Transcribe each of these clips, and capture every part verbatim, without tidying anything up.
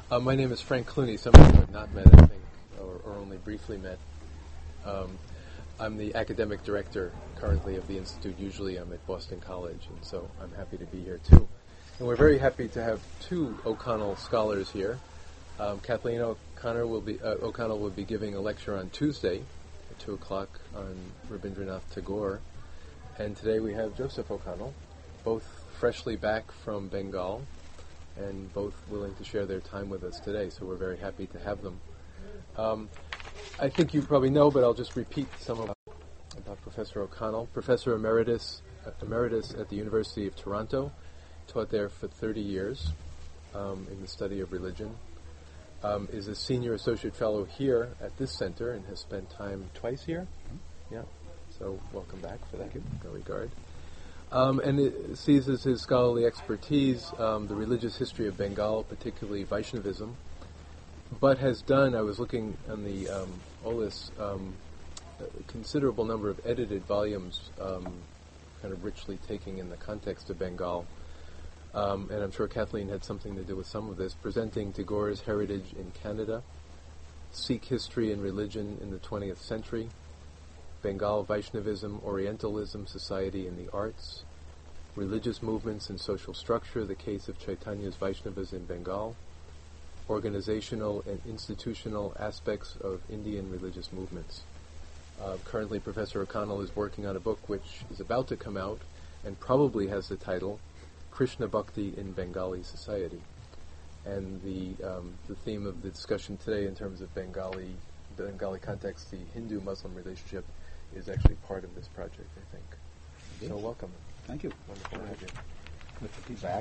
Uh, my name is Frank Clooney. Some of you have not met, I think, or, or only briefly met. Um, I'm the academic director currently of the Institute. Usually I'm at Boston College, and so I'm happy to be here too. And we're very happy to have two O'Connell scholars here. Um, Kathleen O'Connor will be, uh, O'Connell will be giving a lecture on Tuesday at two o'clock on Rabindranath Tagore. And today we have Joseph O'Connell, both freshly back from Bengal, and both willing to share their time with us today. So we're very happy to have them. Um, I think you probably know, but I'll just repeat some of about Professor O'Connell. Professor Emeritus, uh, Emeritus at the University of Toronto, taught there for thirty years um, in the study of religion. Um, is a senior associate fellow here at this center and has spent time twice here. Yeah, so welcome back for that. In regard. Um, and it seizes his scholarly expertise, um, the religious history of Bengal, particularly Vaishnavism, but has done, I was looking on the um, OLIS, um, a considerable number of edited volumes, um, kind of richly taking in the context of Bengal. Um, and I'm sure Kathleen had something to do with some of this, presenting Tagore's heritage in Canada, Sikh history and religion in the twentieth century, Bengal Vaishnavism, Orientalism, society and the arts, religious movements and social structure, the case of Chaitanya's Vaishnavas in Bengal, organizational and institutional aspects of Indian religious movements. Uh, currently, Professor O'Connell is working on a book which is about to come out and probably has the title Krishna Bhakti in Bengali Society. And the um, the theme of the discussion today in terms of Bengali Bengali context, the Hindu-Muslim relationship, is actually part of this project, I think. Yes. So welcome. Thank you. Wonderful to have you. Good to be back.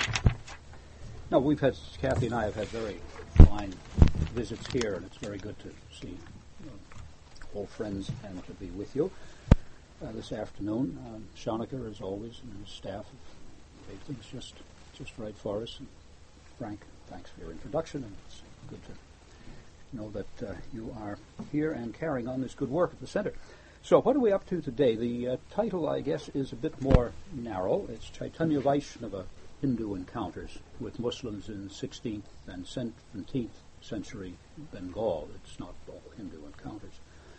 No, we've had, Kathy and I have had very fine visits here, and it's very good to see uh, old friends and to be with you uh, this afternoon. Um, Shanika, as always, and his staff have made things just, just right for us. And Frank, thanks for your introduction, and it's good to know that uh, you are here and carrying on this good work at the center. So what are we up to today? The uh, title, I guess, is a bit more narrow. It's Chaitanya Vaishnava Hindu Encounters with Muslims in sixteenth and seventeenth century Bengal. It's not all Hindu encounters.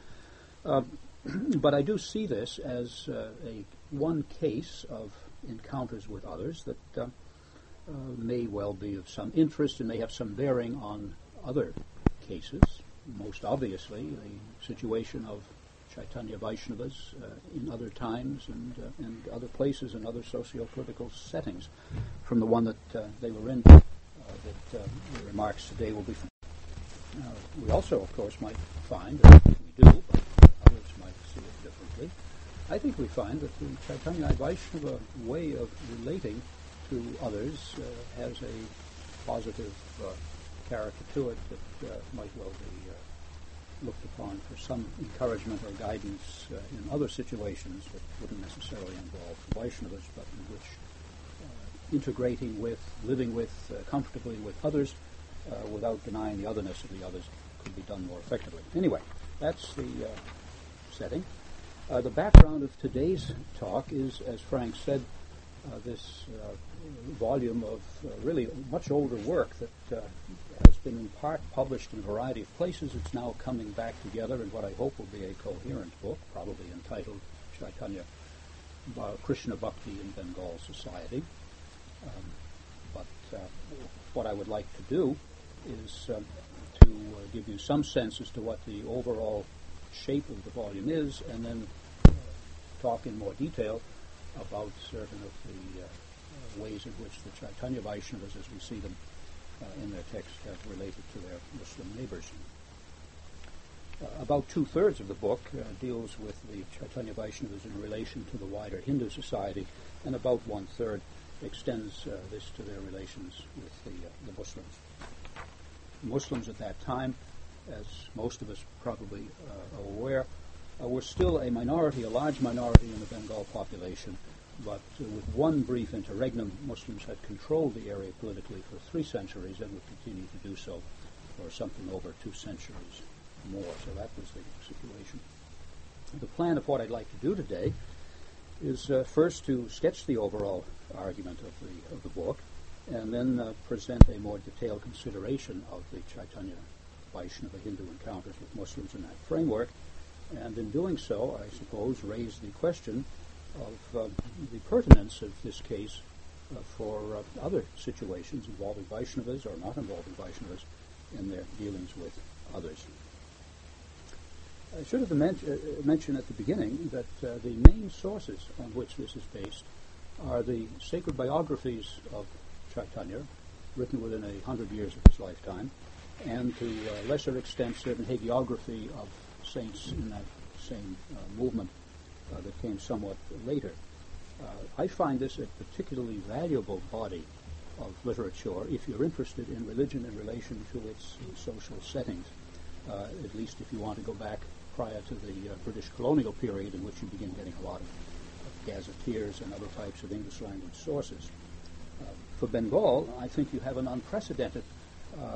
Um, but I do see this as uh, a one case of encounters with others that uh, uh, may well be of some interest and may have some bearing on other cases. Most obviously, the situation of Chaitanya Vaishnavas uh, in other times and uh, and other places and other socio-political settings from the one that uh, they were in. Uh, that uh, the remarks today will be from. Uh, we also, of course, might find, that we do, but others might see it differently. I think we find that the Chaitanya Vaishnava way of relating to others uh, has a positive uh, character to it that uh, might well be uh, looked upon for some encouragement or guidance uh, in other situations that wouldn't necessarily involve Vaishnavas, but in which uh, integrating with, living with, uh, comfortably with others uh, without denying the otherness of the others could be done more effectively. Anyway, that's the uh, setting. Uh, the background of today's talk is, as Frank said, uh, this uh, volume of uh, really much older work that uh, has been in part published in a variety of places. It's now coming back together in what I hope will be a coherent book, probably entitled Chaitanya uh, Krishna Bhakti in Bengal Society. Um, but uh, what I would like to do is uh, to uh, give you some sense as to what the overall shape of the volume is, and then uh, talk in more detail about certain of the uh, ways in which the Chaitanya Vaishnavas, as we see them uh, in their text, have related to their Muslim neighbors. Uh, about two-thirds of the book uh, deals with the Chaitanya Vaishnavas in relation to the wider Hindu society, and about one-third extends uh, this to their relations with the, uh, the Muslims. Muslims at that time, as most of us probably uh, are aware, uh, were still a minority, a large minority in the Bengal population, but uh, with one brief interregnum, Muslims had controlled the area politically for three centuries and would continue to do so for something over two centuries more. So that was the situation. The plan of what I'd like to do today is uh, first to sketch the overall argument of the of the book, and then uh, present a more detailed consideration of the Chaitanya Vaishnava Hindu encounters with Muslims in that framework, and in doing so, I suppose, raise the question of uh, the pertinence of this case uh, for uh, other situations involving Vaishnavas or not involving Vaishnavas in their dealings with others. I should have men- uh, mentioned at the beginning that uh, the main sources on which this is based are the sacred biographies of Chaitanya, written within a hundred years of his lifetime, and to a lesser extent certain hagiography of saints in that same uh, movement uh, that came somewhat later. Uh, I find this a particularly valuable body of literature if you're interested in religion in relation to its social settings, uh, at least if you want to go back prior to the uh, British colonial period, in which you begin getting a lot of, of gazetteers and other types of English language sources. Uh, for Bengal, I think you have an unprecedented uh,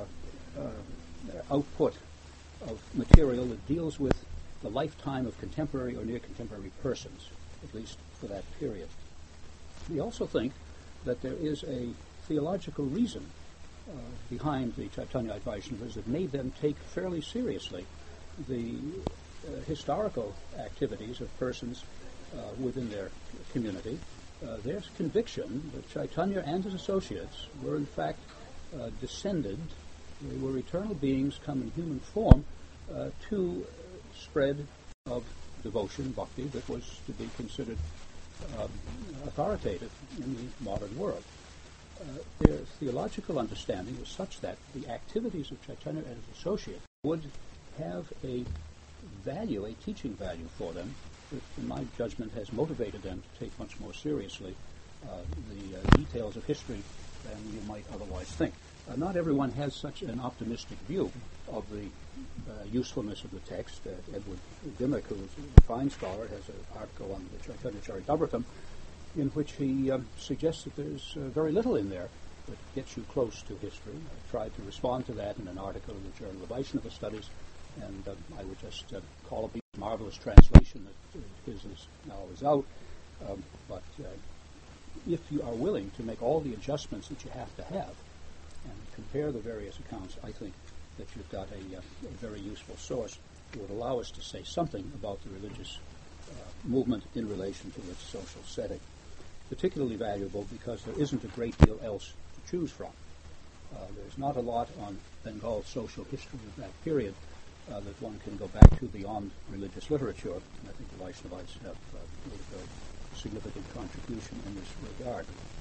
uh, output of material that deals with the lifetime of contemporary or near contemporary persons, at least for that period. We also think that there is a theological reason uh, behind the Chaitanya Vaishnavas that made them take fairly seriously the uh, historical activities of persons uh, within their community. Uh, their conviction that Chaitanya and his associates were in fact uh, descended, they were eternal beings come in human form uh, to spread of devotion, bhakti, that was to be considered um, authoritative in the modern world. Uh, their theological understanding was such that the activities of Chaitanya and his associates would have a value, a teaching value for them, that in my judgment has motivated them to take much more seriously uh, the uh, details of history than you might otherwise think. Uh, not everyone has such an optimistic view of the uh, usefulness of the text. Uh, Edward Dimmock, who is a fine scholar, has an article on the Chaitanya Charitamritam in which he um, suggests that there's uh, very little in there that gets you close to history. I tried to respond to that in an article in the Journal of Vaishnava Studies, and uh, I would just uh, call up a marvelous translation that uh, his is now is out. Um, but uh, if you are willing to make all the adjustments that you have to have and compare the various accounts, I think that you've got a, uh, a very useful source that would allow us to say something about the religious uh, movement in relation to its social setting. Particularly valuable because there isn't a great deal else to choose from. Uh, there's not a lot on Bengal social history of that period uh, that one can go back to beyond religious literature. And I think the Vaishnavas have uh, made a very significant contribution in this regard.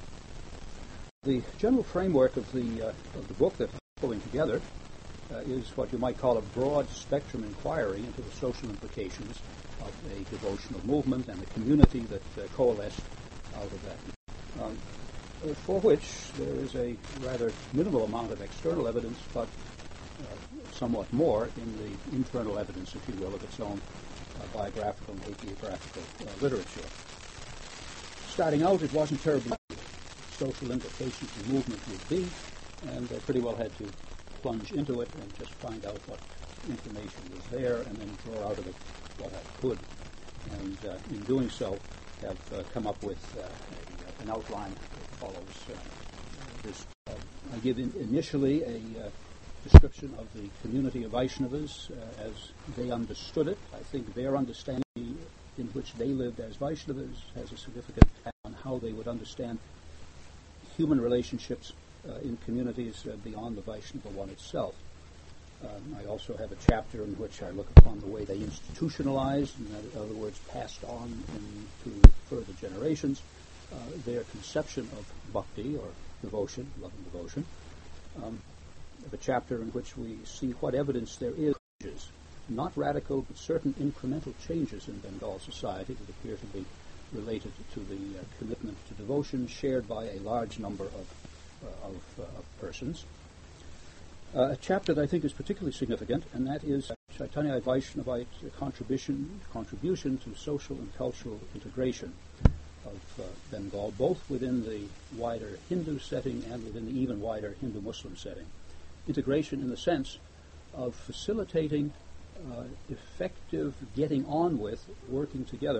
The general framework of the uh, of the book that I'm pulling together uh, is what you might call a broad spectrum inquiry into the social implications of a devotional movement and the community that uh, coalesced out of that, um, for which there is a rather minimal amount of external evidence, but uh, somewhat more in the internal evidence, if you will, of its own uh, biographical and hagiographical uh, literature. Starting out, it wasn't terribly social implications of the movement would be, and I pretty well had to plunge into it and just find out what information was there and then draw out of it what I could. And uh, in doing so, have uh, come up with uh, a, an outline that follows uh, this. Uh, I give in initially a uh, description of the community of Vaishnavas uh, as they understood it. I think their understanding in which they lived as Vaishnavas has a significant impact on how they would understand human relationships uh, in communities uh, beyond the Vaishnava one itself. Um, I also have a chapter in which I look upon the way they institutionalized, in other words, passed on into further generations, uh, their conception of bhakti, or devotion, love and devotion. Um, I have a chapter in which we see what evidence there is, not radical, but certain incremental changes in Bengal society that appear to be related to the uh, commitment to devotion shared by a large number of, uh, of, uh, of persons. Uh, a chapter that I think is particularly significant, and that is Chaitanya Vaishnavite contribution, contribution to social and cultural integration of uh, Bengal, both within the wider Hindu setting and within the even wider Hindu-Muslim setting. Integration in the sense of facilitating uh, effective getting on with, working together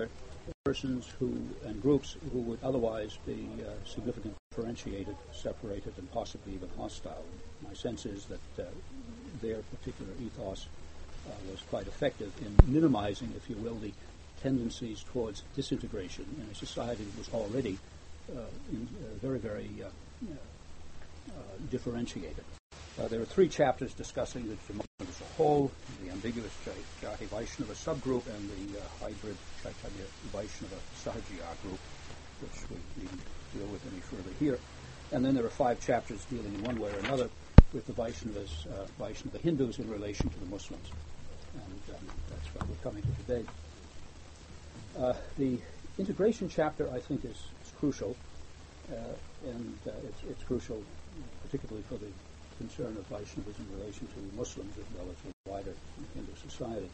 persons who and groups who would otherwise be uh, significantly differentiated, separated, and possibly even hostile. My sense is that uh, their particular ethos uh, was quite effective in minimizing, if you will, the tendencies towards disintegration in a society that was already uh, in, uh, very, very uh, uh, differentiated. Uh, there are three chapters discussing the Jainism as a whole, the ambiguous Jati Vaishnava subgroup, and the uh, hybrid Chaitanya Vaishnava Sahajiya group, which we needn't deal with any further here. And then there are five chapters dealing in one way or another with the Vaishnavas, uh, Vaishnava Hindus in relation to the Muslims. And um, that's what we're coming to today. Uh, the integration chapter, I think, is, is crucial, uh, and uh, it's, it's crucial particularly for the concern of Vaishnavas in relation to Muslims as well as the wider Hindu society.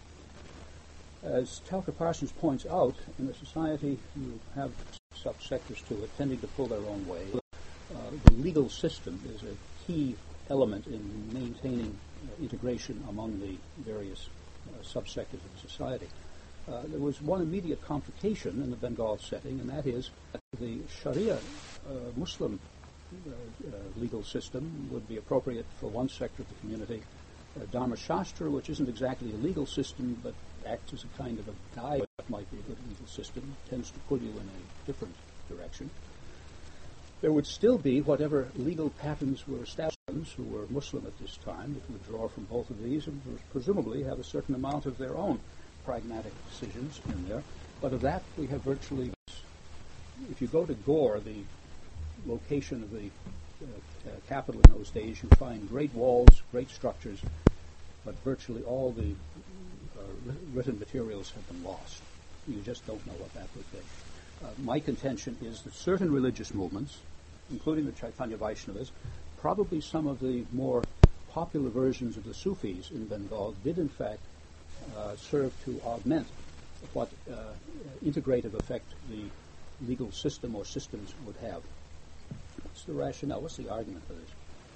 As Talcott Parsons points out, in the society you have subsectors to it tending to pull their own way. Uh, the legal system is a key element in maintaining uh, integration among the various uh, subsectors of the society. Uh, there was one immediate complication in the Bengal setting, and that is that the Sharia uh, Muslim uh, uh, legal system would be appropriate for one sector of the community. Uh, Dharma Shastra, which isn't exactly a legal system, but acts as a kind of a guide that might be a good legal system, tends to pull you in a different direction. There would still be whatever legal patterns were established who were Muslim at this time that would draw from both of these and presumably have a certain amount of their own pragmatic decisions in there. But of that we have virtually, if you go to Gore, the location of the uh, uh, capital in those days, you find great walls, great structures, but virtually all the uh, written materials have been lost. You just don't know what that would be. Uh, my contention is that certain religious movements, including the Chaitanya Vaishnavas, probably some of the more popular versions of the Sufis in Bengal, did in fact uh, serve to augment what uh, integrative effect the legal system or systems would have. What's the rationale? What's the argument for this?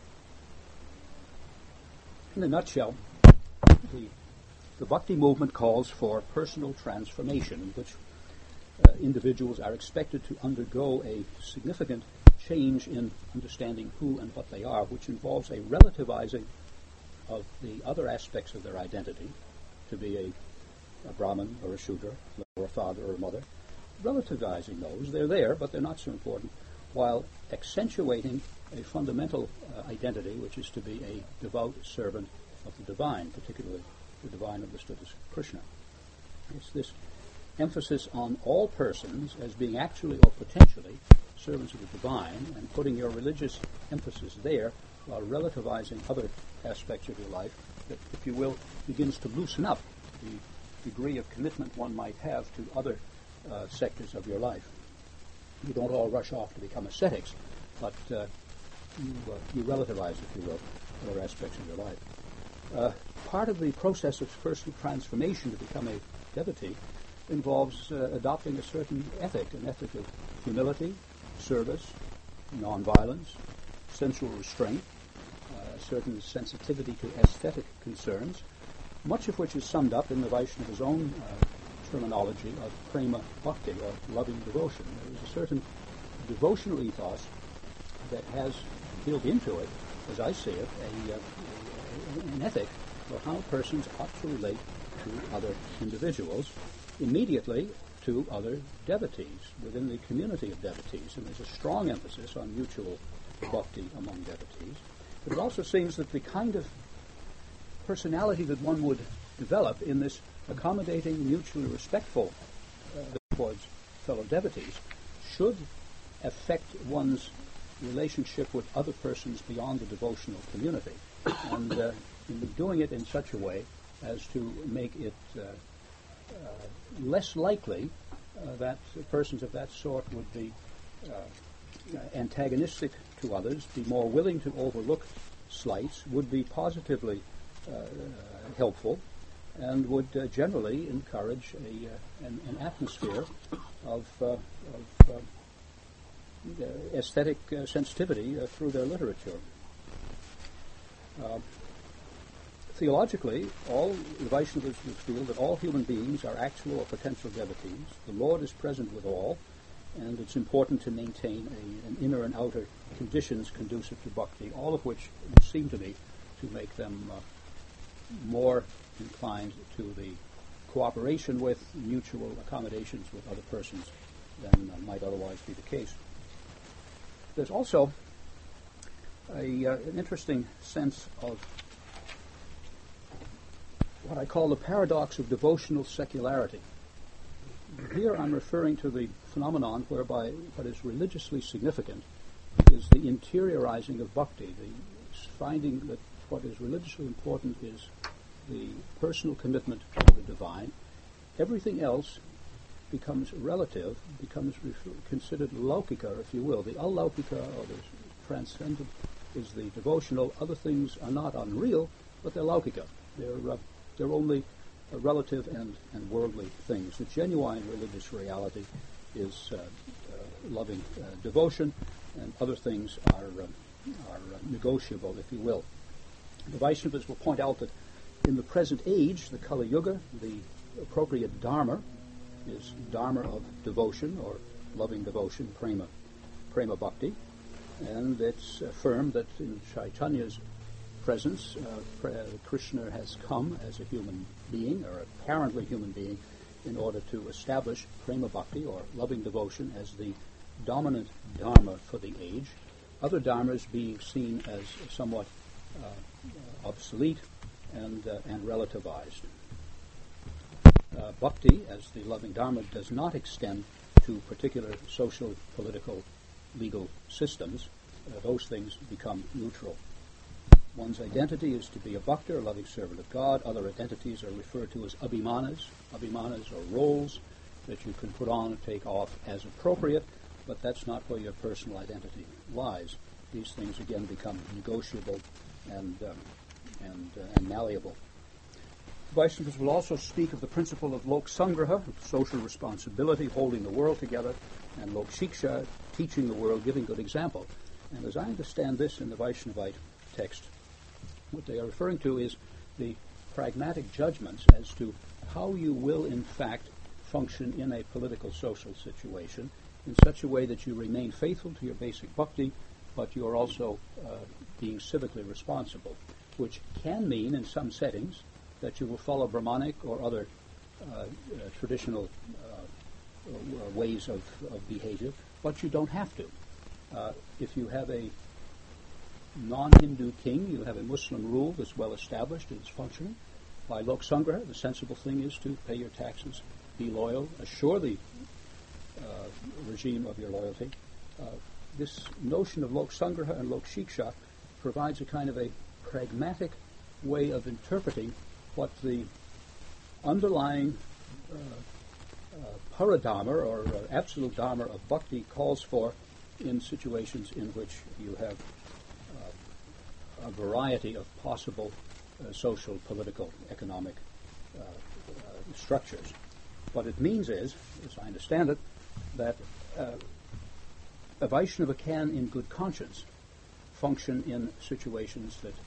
In a nutshell, the, the Bhakti movement calls for personal transformation, in which uh, individuals are expected to undergo a significant change in understanding who and what they are, which involves a relativizing of the other aspects of their identity, to be a, a Brahmin or a Shudra, or a father or a mother, relativizing those. They're there, but they're not so important, while accentuating a fundamental uh, identity, which is to be a devout servant of the divine, particularly the divine understood as Krishna. It's this emphasis on all persons as being actually or potentially servants of the divine, and putting your religious emphasis there while relativizing other aspects of your life, that, if you will, begins to loosen up the degree of commitment one might have to other uh, sectors of your life. You don't all rush off to become ascetics, but uh, you, uh, you relativize, if you will, other aspects of your life. Uh, part of the process of personal transformation to become a devotee involves uh, adopting a certain ethic, an ethic of humility, service, nonviolence, sensual restraint, a certain sensitivity to aesthetic concerns, much of which is summed up in the Vaishnava's own uh, terminology of prema bhakti, or loving devotion. There is a certain devotional ethos that has built into it, as I see it, a, uh, an ethic for how persons ought to relate to other individuals, immediately to other devotees within the community of devotees. And there's a strong emphasis on mutual bhakti among devotees. But it also seems that the kind of personality that one would develop in this accommodating, mutually respectful uh, towards fellow devotees should affect one's relationship with other persons beyond the devotional community, and uh, in doing it in such a way as to make it uh, uh, less likely uh, that persons of that sort would be uh, antagonistic to others, be more willing to overlook slights, would be positively uh, helpful, and would uh, generally encourage a, uh, an, an atmosphere of, uh, of uh, aesthetic uh, sensitivity uh, through their literature. Uh, theologically, all the Vaishnavas would feel that all human beings are actual or potential devotees. The Lord is present with all, and it's important to maintain a, an inner and outer conditions conducive to bhakti, all of which would seem to me to make them uh, more inclined to the cooperation with, mutual accommodations with other persons than uh, might otherwise be the case. There's also a, uh, an interesting sense of what I call the paradox of devotional secularity. Here I'm referring to the phenomenon whereby what is religiously significant is the interiorizing of bhakti, the finding that what is religiously important is the personal commitment to the divine. Everything else becomes relative, becomes refer- considered laukika, if you will. The alaukika, or the transcendent, is the devotional. Other things are not unreal, but they're laukika. They're, uh, they're only uh, relative and, and worldly things. The genuine religious reality is uh, uh, loving uh, devotion, and other things are, uh, are uh, negotiable, if you will. The Vaishnavas will point out that in the present age, the Kali Yuga, the appropriate dharma is dharma of devotion or loving devotion, prema, prema bhakti, and it's affirmed that in Chaitanya's presence, uh, Krishna has come as a human being, or apparently human being, in order to establish prema bhakti or loving devotion as the dominant dharma for the age, other dharmas being seen as somewhat uh, obsolete and uh, and relativized. Uh, bhakti, as the loving dharma, does not extend to particular social, political, legal systems. Uh, those things become neutral. One's identity is to be a bhakta, a loving servant of God. Other identities are referred to as abhimanas. Abhimanas are roles that you can put on and take off as appropriate, but that's not where your personal identity lies. These things again become negotiable and um, and, uh, and malleable. Vaishnavas will also speak of the principle of lok sangraha, social responsibility, holding the world together, and lok shiksha, teaching the world, giving good example. And as I understand this in the Vaishnavite text, what they are referring to is the pragmatic judgments as to how you will in fact function in a political social situation in such a way that you remain faithful to your basic bhakti, but you are also uh, being civically responsible, which can mean in some settings that you will follow Brahmanic or other uh, uh, traditional uh, ways of, of behavior, but you don't have to. Uh, if you have a non-Hindu king, you have a Muslim rule that's well established and it's functioning. By lok sangraha, the sensible thing is to pay your taxes, be loyal, assure the uh, regime of your loyalty. Uh, this notion of lok sangraha and lok shiksha provides a kind of a pragmatic way of interpreting what the underlying uh, uh, paradharma or uh, absolute dharma of bhakti calls for in situations in which you have uh, a variety of possible uh, social, political, economic uh, uh, structures. What it means is, as I understand it, that uh, a Vaishnava can, in good conscience, function in situations that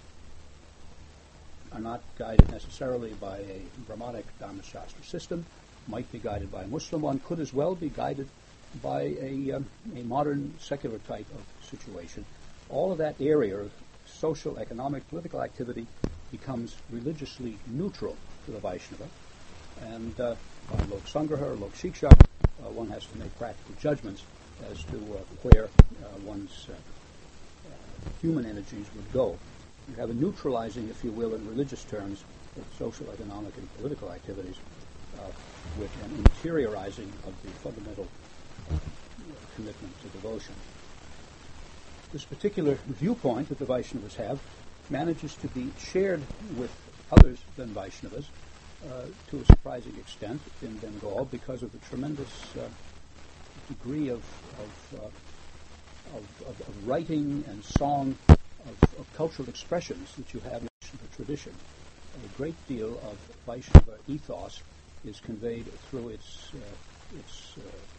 are not guided necessarily by a Brahmanic Dharma-shastra system, might be guided by a Muslim one, could as well be guided by a, um, a modern secular type of situation. All of that area of social, economic, political activity becomes religiously neutral to the Vaishnava, and uh, by lok sangraha or lok shiksha, uh, one has to make practical judgments as to uh, where uh, one's uh, uh, human energies would go. You have a neutralizing, if you will, in religious terms, of social, economic, and political activities, uh, with an interiorizing of the fundamental uh, commitment to devotion. This particular viewpoint that the Vaishnavas have manages to be shared with others than Vaishnavas uh, to a surprising extent in Bengal because of the tremendous uh, degree of of, uh, of, of of writing and song of, of cultural expressions that you have in the tradition. A great deal of Vaishnava ethos is conveyed through its uh, its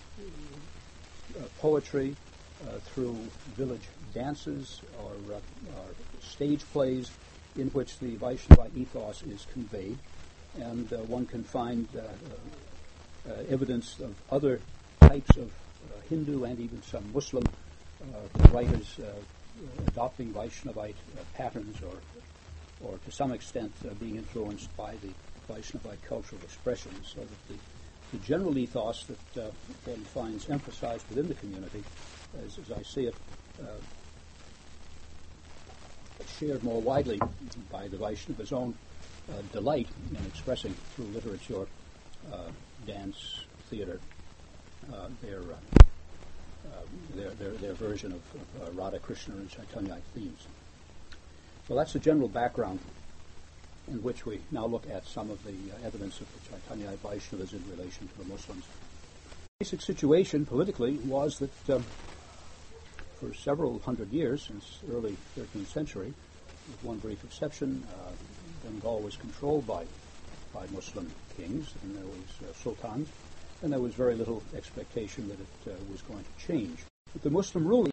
uh, uh, poetry, uh, through village dances or, uh, or stage plays, in which the Vaishnavite ethos is conveyed, and uh, one can find uh, uh, uh, evidence of other types of uh, Hindu and even some Muslim uh, writers uh, adopting Vaishnavite uh, patterns, or, or to some extent uh, being influenced by the Vaishnavite cultural expressions, so that the, the general ethos that uh, one finds emphasized within the community, as, as I see it, uh, shared more widely by the Vaishnavas' own uh, delight in expressing through literature, uh, dance, theater, uh, their, uh, uh, their, their their version of, of uh, Radha, Krishna, and Chaitanya themes. So that's the general background in which we now look at some of the uh, evidence of the Chaitanya Vaishnavas in relation to the Muslims. The basic situation politically was that um, for several hundred years, since early thirteenth century, with one brief exception, uh, Bengal was controlled by, by Muslim kings, and there was uh, sultans, and there was very little expectation that it uh, was going to change. But the Muslim rule,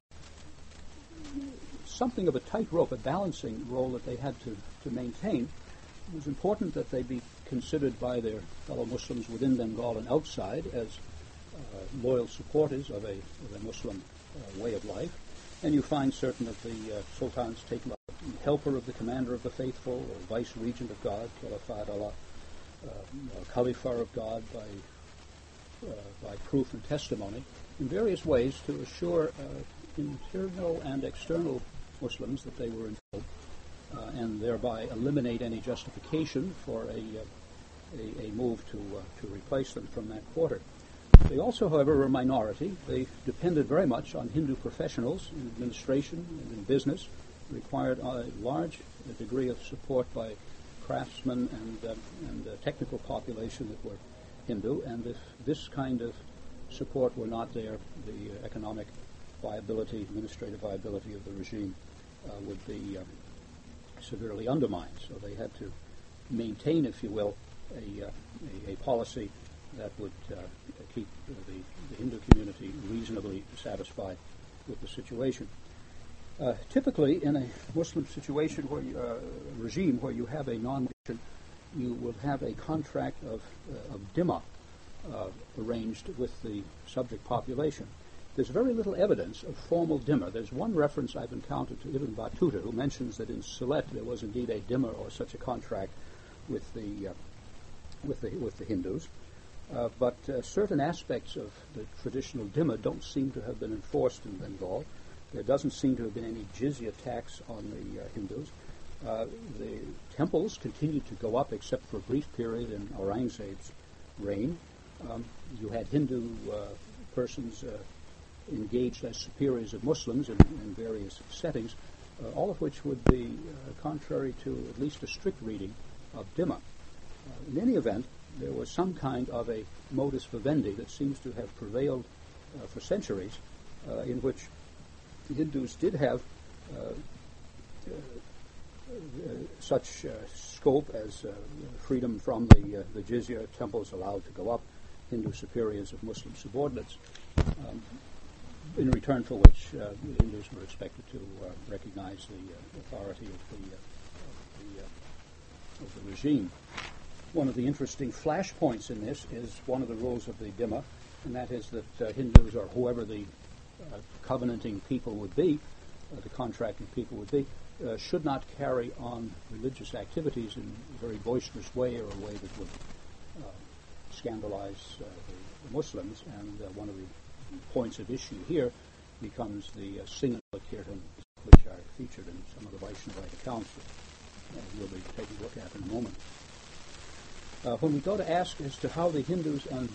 something of a tightrope, a balancing role that they had to, to maintain. It was important that they be considered by their fellow Muslims within Bengal and outside as uh, loyal supporters of a, of a Muslim uh, way of life. And you find certain of the uh, sultans taken up helper of the commander of the faithful, or vice regent of God, Khalifat Allah, uh, Khalifa of God by, uh, by proof and testimony, in various ways to assure uh, internal and external Muslims that they were involved, uh, and thereby eliminate any justification for a, uh, a, a move to, uh, to replace them from that quarter. They also, however, were a minority. They depended very much on Hindu professionals in administration and in business, required a large degree of support by craftsmen and, um, and uh, technical population that were Hindu, and if this kind of support were not there, the uh, economic viability, administrative viability of the regime uh, would be um, severely undermined. So they had to maintain, if you will, a, uh, a, a policy that would uh, keep uh, the, the Hindu community reasonably satisfied with the situation. Uh, typically, in a Muslim situation, where you, uh, regime where you have a non-Muslim, you will have a contract of, uh, of dhimma uh, arranged with the subject population. There's very little evidence of formal dhimma. There's one reference I've encountered to Ibn Battuta, who mentions that in Sylhet there was indeed a dhimma or such a contract with the uh, with the with the Hindus. Uh, but uh, certain aspects of the traditional dhimma don't seem to have been enforced in Bengal. There doesn't seem to have been any jizya tax on the uh, Hindus. Uh, the temples continued to go up, except for a brief period in Aurangzeb's reign. Um, you had Hindu uh, persons uh, engaged as superiors of Muslims in, in various settings, uh, all of which would be uh, contrary to at least a strict reading of dhimma. Uh, in any event, there was some kind of a modus vivendi that seems to have prevailed uh, for centuries, uh, in which the Hindus did have uh, uh, uh, such uh, scope as uh, freedom from the, uh, the jizya, temples allowed to go up, Hindu superiors of Muslim subordinates, um, in return for which uh, the Hindus were expected to uh, recognize the uh, authority of the, uh, of, the, uh, of the regime. One of the interesting flashpoints in this is one of the rules of the dhimma, and that is that uh, Hindus, or whoever the uh, covenanting people would be, uh, the contracting people would be, uh, should not carry on religious activities in a very boisterous way or a way that would uh, scandalize uh, the, the Muslims. And uh, one of the points of issue here becomes the uh, Singha Kirtan, which are featured in some of the Vaishnavite accounts that uh, we'll be taking a look at in a moment. Uh, when we go to ask as to how the Hindus and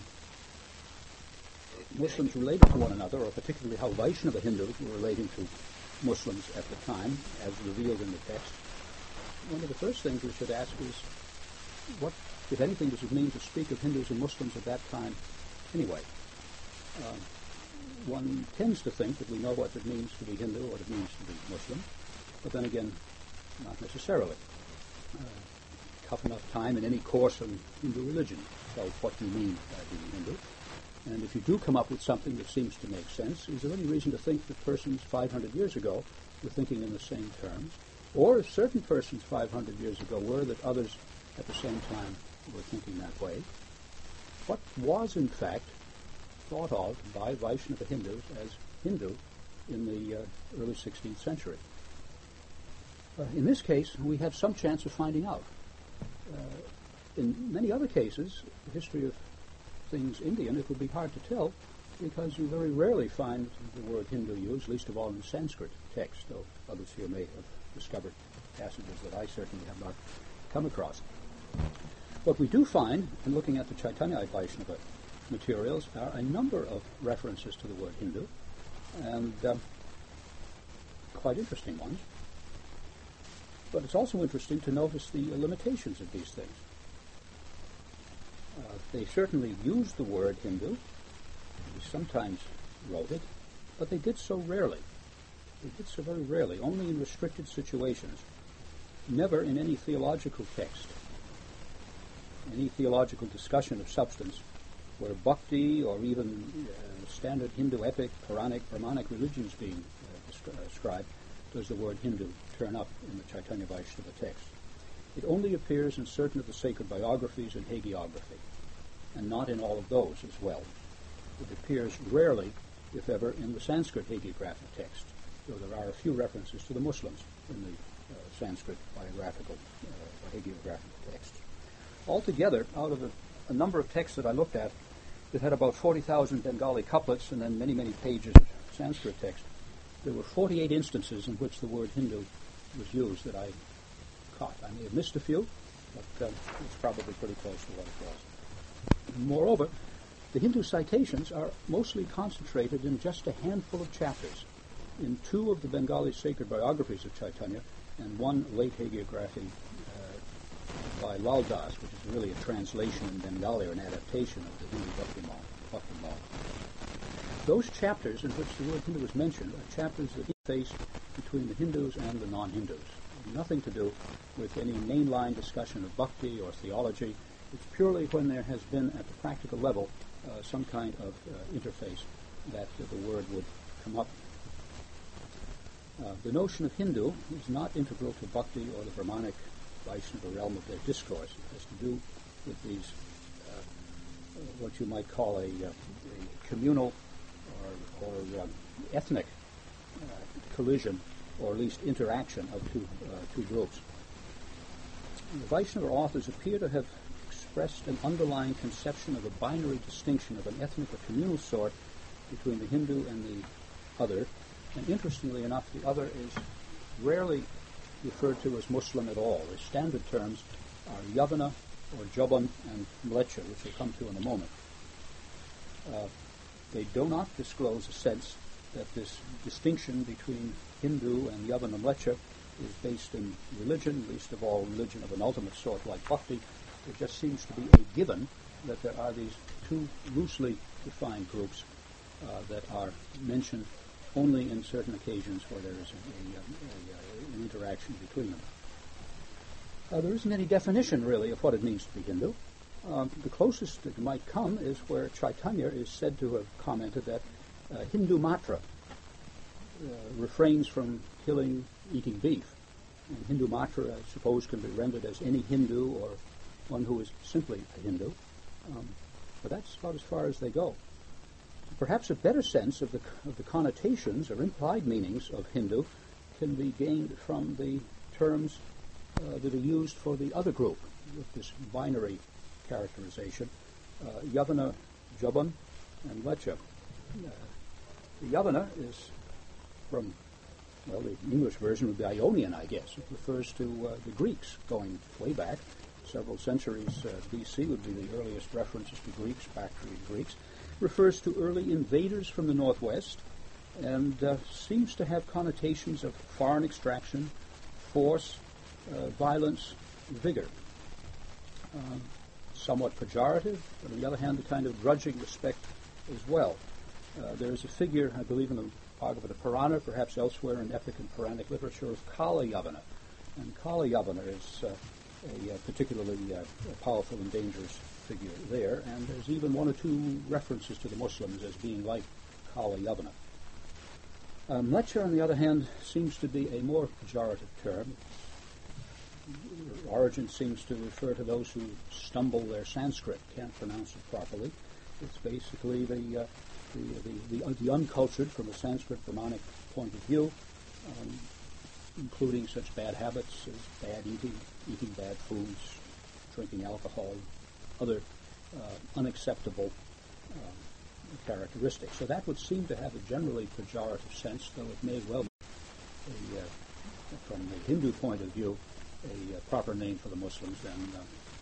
Muslims related to one another, or particularly how Vaishnava Hindus were relating to Muslims at the time, as revealed in the text, one of the first things we should ask is, what, if anything, does it mean to speak of Hindus and Muslims at that time anyway? Um, one tends to think that we know what it means to be Hindu, what it means to be Muslim, but then again, not necessarily. Uh, tough enough time in any course on Hindu religion tells what you mean by being Hindu. And if you do come up with something that seems to make sense, is there any reason to think that persons five hundred years ago were thinking in the same terms? or if certain persons five hundred years ago were, that others at the same time were thinking that way. What was, in fact, thought of by Vaishnava Hindus as Hindu in the uh, early sixteenth century? Uh, in this case, we have some chance of finding out. Uh, in many other cases, the history of things Indian, it would be hard to tell, because you very rarely find the word Hindu used, least of all in the Sanskrit text, though others here may have discovered passages that I certainly have not come across. What we do find, in looking at the Chaitanya Vaishnava materials, are a number of references to the word Hindu, and um, quite interesting ones. But it's also interesting to notice the uh, limitations of these things. Uh, they certainly used the word Hindu. They sometimes wrote it, but they did so rarely. They did so very rarely, only in restricted situations, never in any theological text, any theological discussion of substance, where bhakti or even uh, standard Hindu epic, Puranic, Brahmanic religions being uh, described, does the word Hindu turn up in the Chaitanya Vaishnava text. It only appears in certain of the sacred biographies and hagiography, and not in all of those as well. It appears rarely, if ever, in the Sanskrit hagiographic text, though there are a few references to the Muslims in the uh, Sanskrit biographical uh, or hagiographic texts. Altogether, out of a, a number of texts that I looked at that had about forty thousand Bengali couplets and then many, many pages of Sanskrit text, there were forty-eight instances in which the word Hindu was used that I caught. I may have missed a few, but uh, it's probably pretty close to what it was. Moreover, the Hindu citations are mostly concentrated in just a handful of chapters, in two of the Bengali sacred biographies of Chaitanya and one late hagiography uh, by Lal Das, which is really a translation in Bengali or an adaptation of the Hindu Bhakti Mala. Those chapters in which the word Hindu is mentioned are chapters that interface between the Hindus and the non-Hindus. Nothing to do with any mainline discussion of bhakti or theology. It's purely when there has been, at the practical level, uh, some kind of uh, interface that uh, the word would come up. Uh, the notion of Hindu is not integral to bhakti or the Brahmanic Vaishnava realm of their discourse. It has to do with these, uh, what you might call a, uh, a communal or, or um, ethnic uh, collision, or at least interaction of two, uh, two groups. The Vaishnava authors appear to have expressed an underlying conception of a binary distinction of an ethnic or communal sort between the Hindu and the other, and interestingly enough, the other is rarely referred to as Muslim at all. The standard terms are Yavana or Jaban and Mlecha, which we'll come to in a moment. Uh, they do not disclose a sense that this distinction between Hindu and Yavana Mlecha is based in religion, least of all religion of an ultimate sort like bhakti. It just seems to be a given that there are these two loosely defined groups uh, that are mentioned only in certain occasions where there is a, a, a, an interaction between them. Uh, there isn't any definition, really, of what it means to be Hindu. Um, the closest it might come is where Chaitanya is said to have commented that uh, Hindu matra uh, refrains from killing, eating beef. And Hindu matra, I suppose, can be rendered as any Hindu or one who is simply a Hindu. Um, but that's about as far as they go. Perhaps a better sense of the, of the connotations or implied meanings of Hindu can be gained from the terms uh, that are used for the other group, with this binary characterization, uh, Yavana, Jaban, and Lecha. Uh, the Yavana is from, well, the English version would be Ionian, I guess. It refers to uh, the Greeks going way back. Several centuries uh, B C would be the earliest references to Greeks, Bactrian Greeks. Refers to early invaders from the northwest and uh, seems to have connotations of foreign extraction, force, uh, violence, vigor. Um, somewhat pejorative, but on the other hand, the kind of grudging respect as well. Uh, there is a figure, I believe, in the Bhagavata Purana, perhaps elsewhere in epic and Puranic literature, of Kala Yavana. And Kala Yavana is uh, a, a particularly uh, powerful and dangerous figure there, and there's even one or two references to the Muslims as being like Kala Yavana. Uh, Mleccha, on the other hand, seems to be a more pejorative term. Origin seems to refer to those who stumble their Sanskrit, can't pronounce it properly. It's basically the uh, the, the, the, uh, the uncultured from a Sanskrit Brahmanic point of view, um, including such bad habits as bad eating, eating bad foods, drinking alcohol, other uh, unacceptable uh, characteristics. So that would seem to have a generally pejorative sense, though it may well be, a, uh, from a Hindu point of view, a uh, proper name for the Muslims than uh,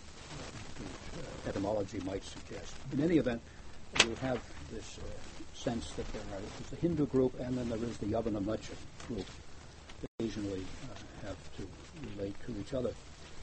the uh, etymology might suggest. In any event, you have this uh, sense that there are, there's the Hindu group and then there is the Yavana Mleccha group that occasionally uh, have to relate to each other.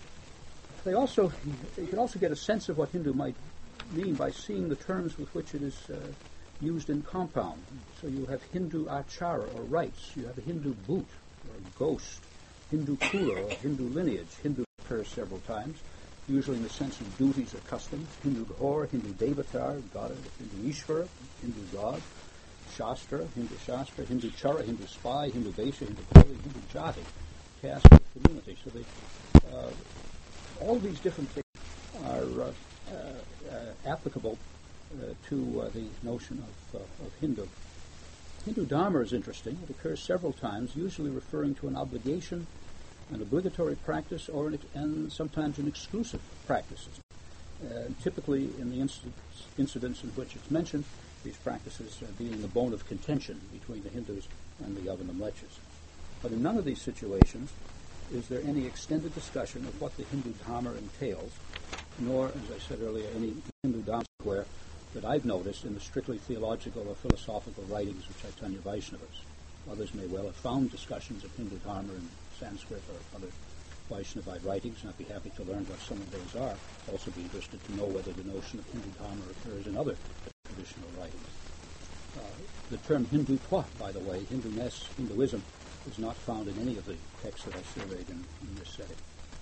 They also, you can also get a sense of what Hindu might mean by seeing the terms with which it is uh, used in compound. So you have Hindu achara or rites, you have a Hindu boot or ghost, Hindu kula or Hindu lineage. Hindu occurs several times, usually in the sense of duties or customs. Hindu ghor, Hindu devatar, god, Hindu ishvara, Hindu god, shastra, Hindu shastra, Hindu chara, Hindu spy, Hindu besha, Hindu koli, Hindu jati, caste or community. So they, uh, all these different things are uh, uh, uh, applicable uh, to uh, the notion of, uh, of Hindu. Hindu Dharma is interesting. It occurs several times, usually referring to an obligation, an obligatory practice, or an, and sometimes an exclusive practice. Uh, typically, in the incidents, incidents in which it's mentioned, these practices uh, being the bone of contention between the Hindus and the Yavana Mlecchas. But in none of these situations is there any extended discussion of what the Hindu Dharma entails, nor, as I said earlier, any Hindu Dharma where that I've noticed in the strictly theological or philosophical writings of Chaitanya Vaishnavas. Others may well have found discussions of Hindu Dharma in Sanskrit or other Vaishnavite writings, and I'd be happy to learn what some of those are. Also be interested to know whether the notion of Hindu Dharma occurs in other traditional writings. Uh, the term Hindutva, by the way, Hinduness, Hinduism, is not found in any of the texts that I surveyed in, in this setting.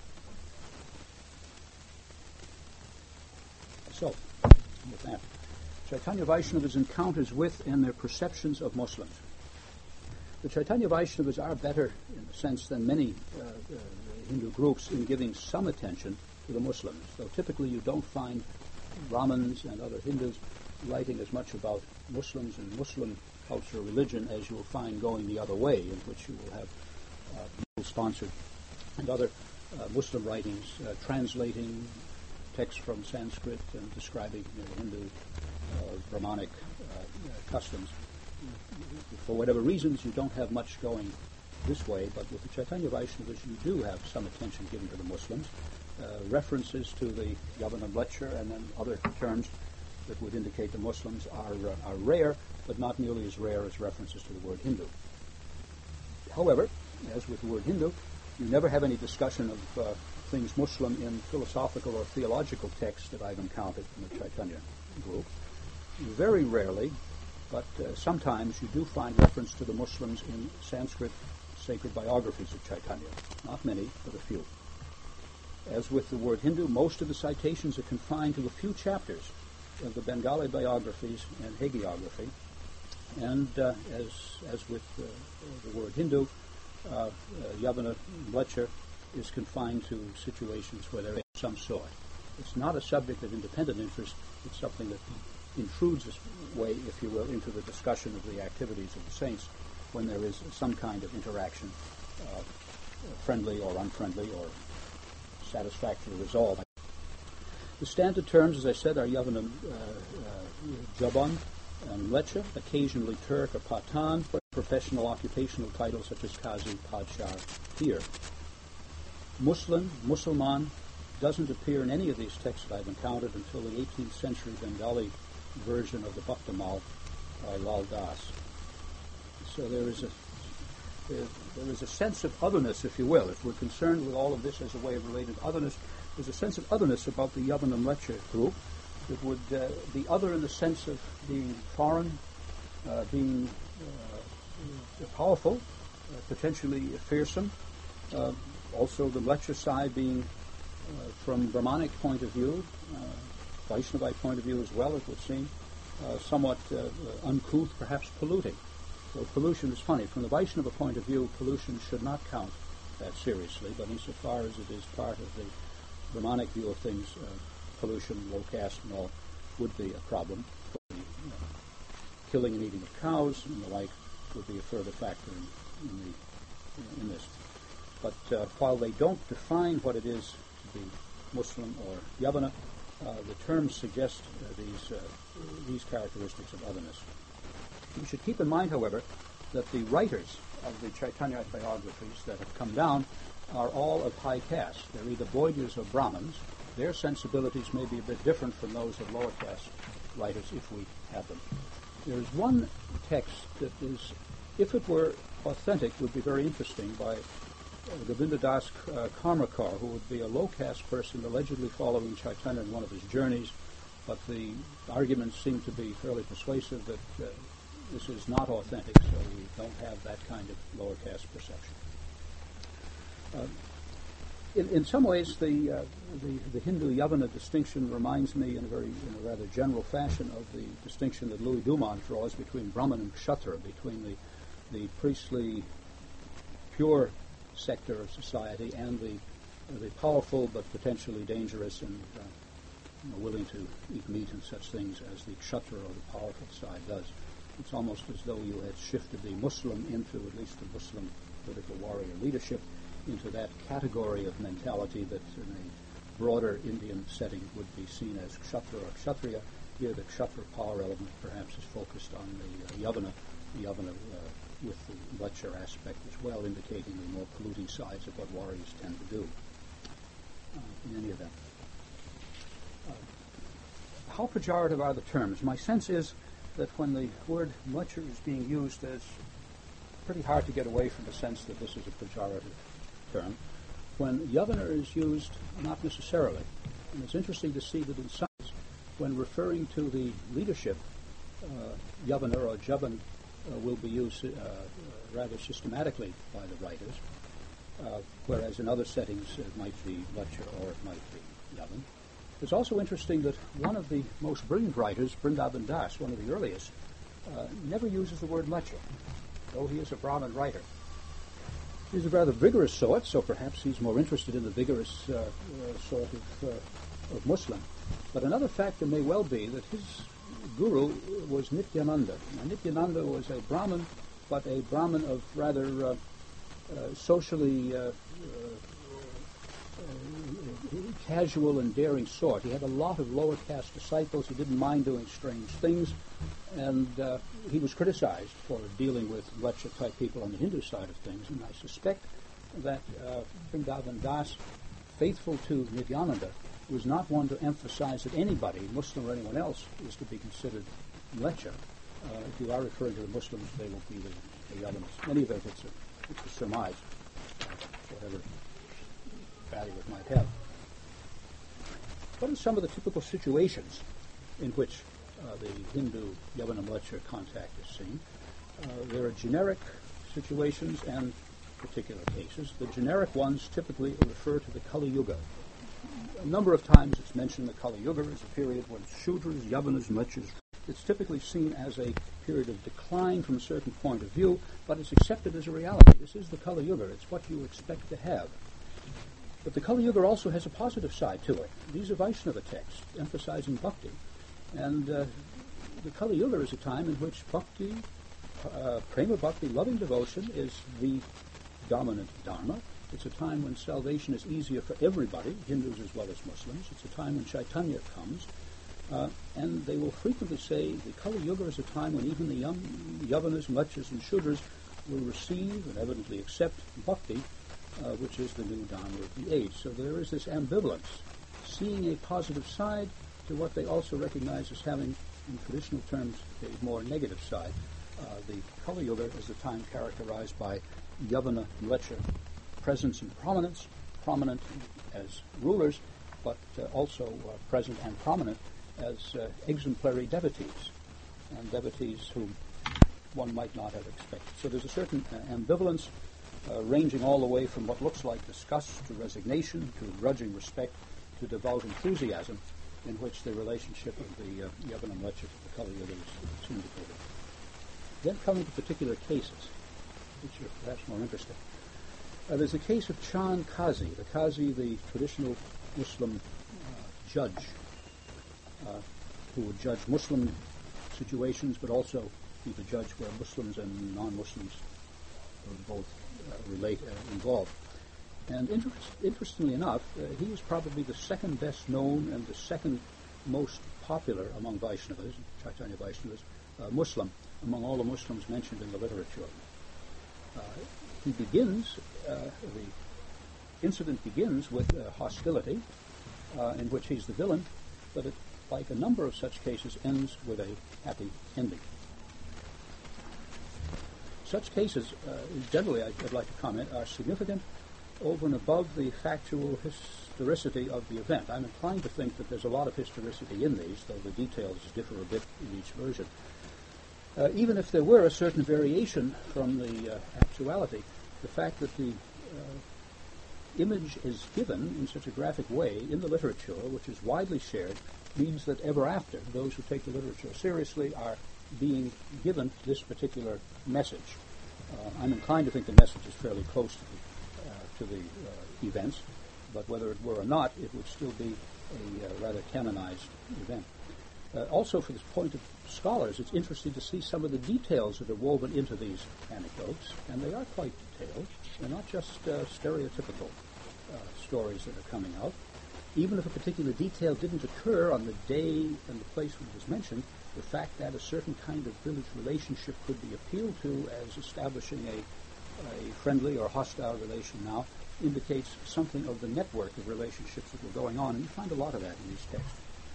So, with that, Chaitanya Vaishnavas' encounters with and their perceptions of Muslims. The Chaitanya Vaishnavas are better, in a sense, than many uh, uh, Hindu groups in giving some attention to the Muslims, though typically you don't find Brahmins and other Hindus writing as much about Muslims and Muslim culture or religion as you will find going the other way, in which you will have uh, sponsored and other uh, Muslim writings uh, translating texts from Sanskrit and describing you know, Hindu uh, Brahmanic uh, customs. For whatever reasons, you don't have much going this way, but with the Chaitanya Vaishnavas, you do have some attention given to the Muslims. Uh, references to the Yavana Mleccha and then other terms that would indicate the Muslims are, uh, are rare, but not nearly as rare as references to the word Hindu. However, as with the word Hindu, you never have any discussion of uh, things Muslim in philosophical or theological texts that I've encountered in the Chaitanya group. Very rarely, but uh, sometimes you do find reference to the Muslims in Sanskrit sacred biographies of Chaitanya. Not many, but a few. As with the word Hindu, most of the citations are confined to a few chapters of the Bengali biographies and hagiography. And uh, as as with uh, the word Hindu, uh, uh, Yavana Mleccha is confined to situations where there is some sort. It's not a subject of independent interest. It's something that intrudes its way, if you will, into the discussion of the activities of the saints when there is some kind of interaction, uh, friendly or unfriendly or satisfactory resolve. The standard terms, as I said, are Yavana uh, uh, Jaban and Mleccha, occasionally Turk or Patan, professional occupational titles such as Qazi, Padshah, Pir. Muslim, Musalman, doesn't appear in any of these texts that I've encountered until the eighteenth century Bengali version of the Bhaktamal by Lal Das. So there is a there, there is a sense of otherness, if you will. If we're concerned with all of this as a way of relating to otherness, there's a sense of otherness about the Yavana Mleccha group that would uh, be other in the sense of being foreign, uh, being uh, powerful, uh, potentially fearsome. Uh, also the Mleccha side being, uh, from Brahmanic point of view, uh, Vaishnavite point of view as well, it would seem, uh, somewhat uh, uncouth, perhaps polluting. So pollution is funny. From the Vaishnava point of view, pollution should not count that seriously, but insofar as it is part of the Brahmanic view of things, uh, pollution, low caste and all, would be a problem. The, you know, killing and eating of cows and the like would be a further factor in, in, the, in this. But uh, while they don't define what it is to be Muslim or Yavana, uh, the terms suggest uh, these uh, these characteristics of otherness. We should keep in mind, however, that the writers of the Chaitanya biographies that have come down are all of high caste. They're either Boidyas or Brahmins. Their sensibilities may be a bit different from those of lower caste writers, if we have them. There is one text that is, if it were authentic, would be very interesting, by uh, Govinda Das uh, Karmakar, who would be a low caste person allegedly following Chaitanya in one of his journeys, but the arguments seem to be fairly persuasive that uh, this is not authentic, so we don't have that kind of lower caste perception. Uh, in, in some ways, the, uh, the the Hindu-Yavana distinction reminds me, in a very in a rather general fashion, of the distinction that Louis Dumont draws between Brahman and Kshatriya, between the the priestly, pure sector of society and the uh, the powerful but potentially dangerous and uh, you know, willing to eat meat and such things as the Kshatriya or the powerful side does. It's almost as though you had shifted the Muslim into, at least the Muslim political warrior leadership, into that category of mentality that in a broader Indian setting would be seen as Kshatriya or Kshatriya. Here the Kshatriya power element perhaps is focused on the uh, Yavana, the Yavana uh, with the lecture aspect as well, indicating the more polluting sides of what warriors tend to do. Uh, in any event. Uh, how pejorative are the terms? My sense is that when the word lecture is being used, it's pretty hard to get away from the sense that this is a pejorative term. When Yavana is used, not necessarily. And it's interesting to see that in science, when referring to the leadership, uh, Yavana or Javan uh, will be used uh, uh, rather systematically by the writers, uh, whereas in other settings it might be lecture or it might be Yavan. It's also interesting that one of the most brilliant writers, Vrindavan Das, one of the earliest, uh, never uses the word lecture, though he is a Brahmin writer. He's a rather vigorous sort, so perhaps he's more interested in the vigorous uh, uh, sort of, uh, of Muslim. But another factor may well be that his guru was Nityananda. Now, Nityananda was a Brahmin, but a Brahmin of rather uh, uh, socially uh, uh, uh, casual and daring sort. He had a lot of lower caste disciples. He didn't mind doing strange things, and uh, he was criticized for dealing with lecture-type people on the Hindu side of things. And I suspect that uh, Vrindavan Das, faithful to Nityananda, was not one to emphasize that anybody, Muslim or anyone else, is to be considered lecture. Uh, if you are referring to the Muslims, they will be the, the Yavanas. In any event, it's a, it's a surmise, uh, whatever value it might have. What are some of the typical situations in which uh, the Hindu Yavana lecture contact is seen? Uh, there are generic situations and particular cases. The generic ones typically refer to the Kali Yuga. A number of times it's mentioned the Kali Yuga is a period when Shudras, Yavanas, and lectures. It's typically seen as a period of decline from a certain point of view, but it's accepted as a reality. This is the Kali Yuga. It's what you expect to have. But the Kali Yuga also has a positive side to it. These are Vaishnava texts emphasizing bhakti. And uh, the Kali Yuga is a time in which bhakti, uh, prema bhakti, loving devotion, is the dominant dharma. It's a time when salvation is easier for everybody, Hindus as well as Muslims. It's a time when Chaitanya comes. Uh, and they will frequently say the Kali Yuga is a time when even the young Yavanas, Machas, and Shudras will receive and evidently accept bhakti, uh, which is the new dharma of the age. So there is this ambivalence, seeing a positive side to what they also recognize as having, in traditional terms, a more negative side. Uh, the Kali Yuga is a time characterized by Yavana and Lecture presence and prominence, prominent as rulers, but uh, also uh, present and prominent as uh, exemplary devotees, and devotees whom one might not have expected. So there's a certain uh, ambivalence uh, ranging all the way from what looks like disgust to resignation to grudging respect to devout enthusiasm, in which the relationship of the uh, Yavana and Lecture to the Kali Yuga is indicated. then coming to particular cases, which are perhaps more interesting. Uh, there's the case of Chand Qazi, the Qazi, the traditional Muslim uh, judge, uh, who would judge Muslim situations, but also be the judge where Muslims and non-Muslims were both uh, relate uh, involved. And inter- interestingly enough, uh, he is probably the second best known and the second most popular among Vaishnavas, Chaitanya Vaishnavas, uh, Muslim, among all the Muslims mentioned in the literature. Uh, he begins, uh, the incident begins with uh, hostility, uh, in which he's the villain, but it, like a number of such cases, ends with a happy ending. Such cases, uh, generally, I'd, I'd like to comment, are significant over and above the factual historicity of the event. I'm inclined to think that there's a lot of historicity in these, though the details differ a bit in each version. Uh, even if there were a certain variation from the uh, actuality, the fact that the uh, image is given in such a graphic way in the literature, which is widely shared, means that ever after, those who take the literature seriously are being given this particular message. Uh, I'm inclined to think the message is fairly close to the, uh, to the uh, events, but whether it were or not, it would still be a uh, rather canonized event. Uh, also, for this point of scholars, it's interesting to see some of the details that are woven into these anecdotes, and they are quite detailed. They're not just uh, stereotypical uh, stories that are coming out. Even if a particular detail didn't occur on the day and the place where it was mentioned, the fact that a certain kind of village relationship could be appealed to as establishing a, a friendly or hostile relation now indicates something of the network of relationships that were going on, and you find a lot of that in these texts.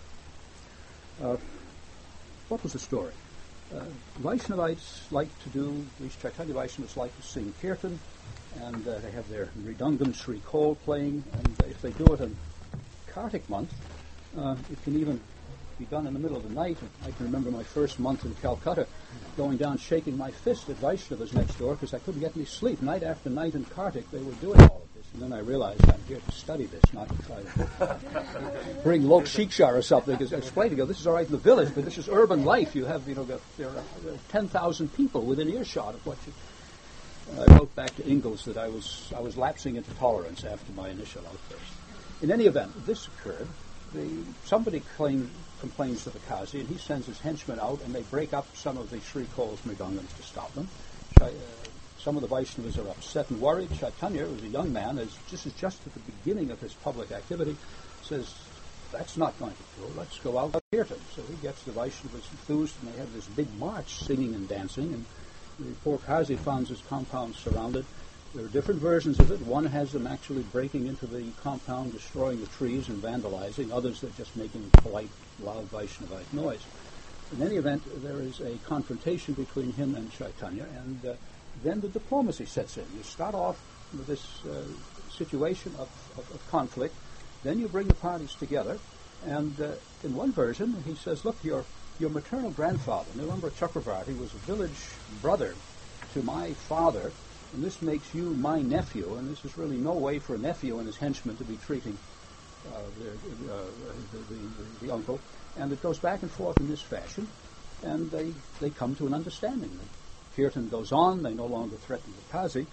Uh, what was the story? Uh, Vaishnavites like to do, these Chaitanya Vaishnavas like to sing kirtan, and uh, they have their Mridangam Sri Kol playing, and uh, if they do it in Kartik month, uh, it can even be done in the middle of the night. I can remember my first month in Calcutta going down shaking my fist at Vaishnavas next door because I couldn't get any sleep. Night after night in Kartik, they were doing all of this. And then I realized I'm here to study this, not to try to bring Lok Shiksha or something. Because I explained to you, this is all right in the village, but this is urban life. You have, you know, there are ten thousand people within earshot of what you... Uh, I wrote back to Ingalls that I was I was lapsing into tolerance after my initial outburst. In any event, this occurred. The, somebody claimed, complains to the Qazi, and he sends his henchmen out, and they break up some of the Sri Kol's Mridangams to stop them. Uh, some of the Vaishnavas are upset and worried. Chaitanya, who was a young man, as just is just at the beginning of his public activity, says, that's not going to do. Let's go out here to him. So he gets the Vaishnavas enthused, and they have this big march, singing and dancing, and the poor Qazi finds his compound surrounded. There are different versions of it. One has them actually breaking into the compound, destroying the trees and vandalizing. Others, they're just making polite, loud Vaishnavite noise. In any event, there is a confrontation between him and Chaitanya, and uh, then the diplomacy sets in. You start off with this uh, situation of, of, of conflict, then you bring the parties together, and uh, in one version, he says, look, your, your maternal grandfather, Nilambara Chakravarti, was a village brother to my father, and this makes you my nephew, and this is really no way for a nephew and his henchmen to be treating uh, the, uh, the, the, the uncle. And it goes back and forth in this fashion, and they, they come to an understanding. The kirtan goes on, they no longer threaten the Qazi,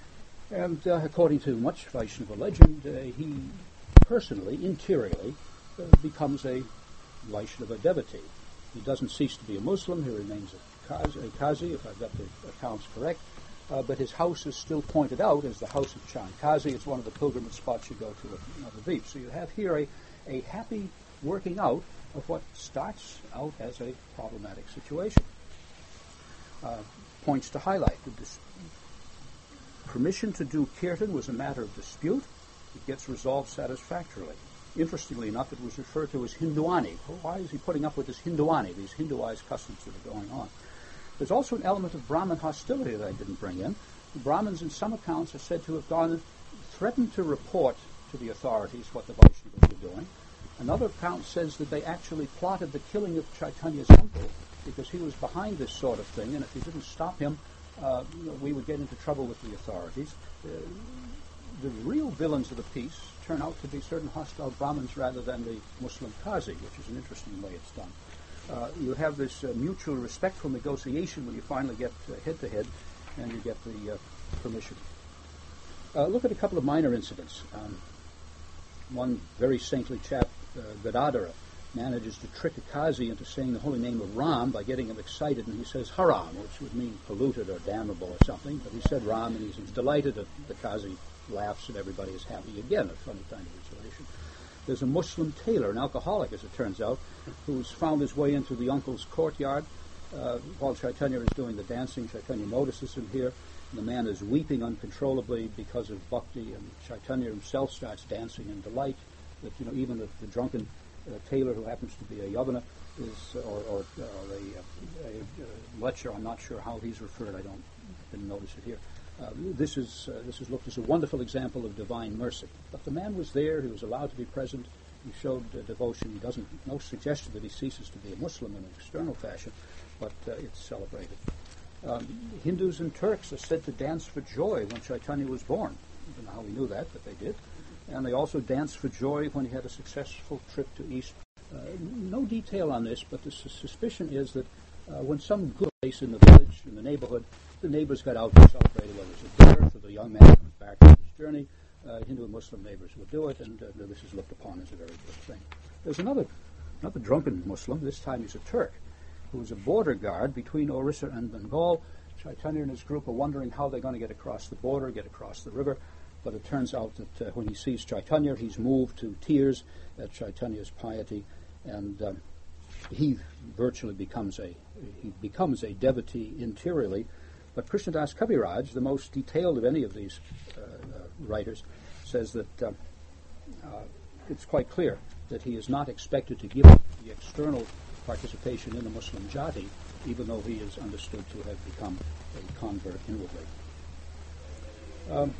and uh, according to much Vaishnava legend, uh, he personally, interiorly, uh, becomes a Vaishnava devotee. He doesn't cease to be a Muslim, he remains a Qazi, a Qazi if I've got the accounts correct. Uh, but his house is still pointed out as the house of Chand Qazi. It's one of the pilgrimage spots you go to at Navadvip. So you have here a, a happy working out of what starts out as a problematic situation. Uh, points to highlight. The dis- permission to do kirtan was a matter of dispute. It gets resolved satisfactorily. Interestingly enough, it was referred to as Hinduani. Well, why is he putting up with this Hinduani, these Hinduized customs that are going on? There's also an element of Brahmin hostility that I didn't bring in. The Brahmins, in some accounts, are said to have gone, threatened to report to the authorities what the Vaishnavas were doing. Another account says that they actually plotted the killing of Chaitanya's uncle because he was behind this sort of thing, and if he didn't stop him, uh, we would get into trouble with the authorities. Uh, the real villains of the piece turn out to be certain hostile Brahmins rather than the Muslim Qazi, which is an interesting way it's done. uh, you have this uh, mutual respectful negotiation when you finally get uh, head-to-head and you get the uh, permission. Uh, look at a couple of minor incidents. Um, one very saintly chap, uh, Gadadhara, manages to trick a Qazi into saying the holy name of Ram by getting him excited, and he says Haram, which would mean polluted or damnable or something, but he said Ram, and he's, he's delighted that the Qazi laughs and everybody is happy. Again, a funny kind of installation. There's a Muslim tailor, an alcoholic as it turns out, who's found his way into the uncle's courtyard. Uh, while Chaitanya is doing the dancing, Chaitanya notices him here. The man is weeping uncontrollably because of bhakti, and Chaitanya himself starts dancing in delight. That, you know, even the, the drunken uh, tailor who happens to be a yavana is, uh, or, or, uh, a, a, a lecture, I'm not sure how he's referred. I don't didn't notice it here. Uh, this is uh, this is looked as a wonderful example of divine mercy. But the man was there; he was allowed to be present. He showed uh, devotion. He doesn't no suggestion that he ceases to be a Muslim in an external fashion, but uh, it's celebrated. Um, Hindus and Turks are said to dance for joy when Chaitanya was born. I don't know how we knew that, but they did. And they also danced for joy when he had a successful trip to East. Uh, no detail on this, but the su- suspicion is that uh, when some good place in the village, in the neighborhood, the neighbors got out to celebrate whether it's a birth or the young man comes back on his journey. Uh, Hindu and Muslim neighbors would do it, and uh, this is looked upon as a very good thing. There's another, another drunken Muslim, this time he's a Turk, who was a border guard between Orissa and Bengal. Chaitanya and his group are wondering how they're going to get across the border, get across the river, but it turns out that uh, when he sees Chaitanya, he's moved to tears at Chaitanya's piety, and um, he virtually becomes a he becomes a devotee interiorly. But Krishnadas Kaviraj, the most detailed of any of these uh, uh, writers, says that uh, uh, it's quite clear that he is not expected to give up the external participation in the Muslim jati, even though he is understood to have become a convert inwardly. Um,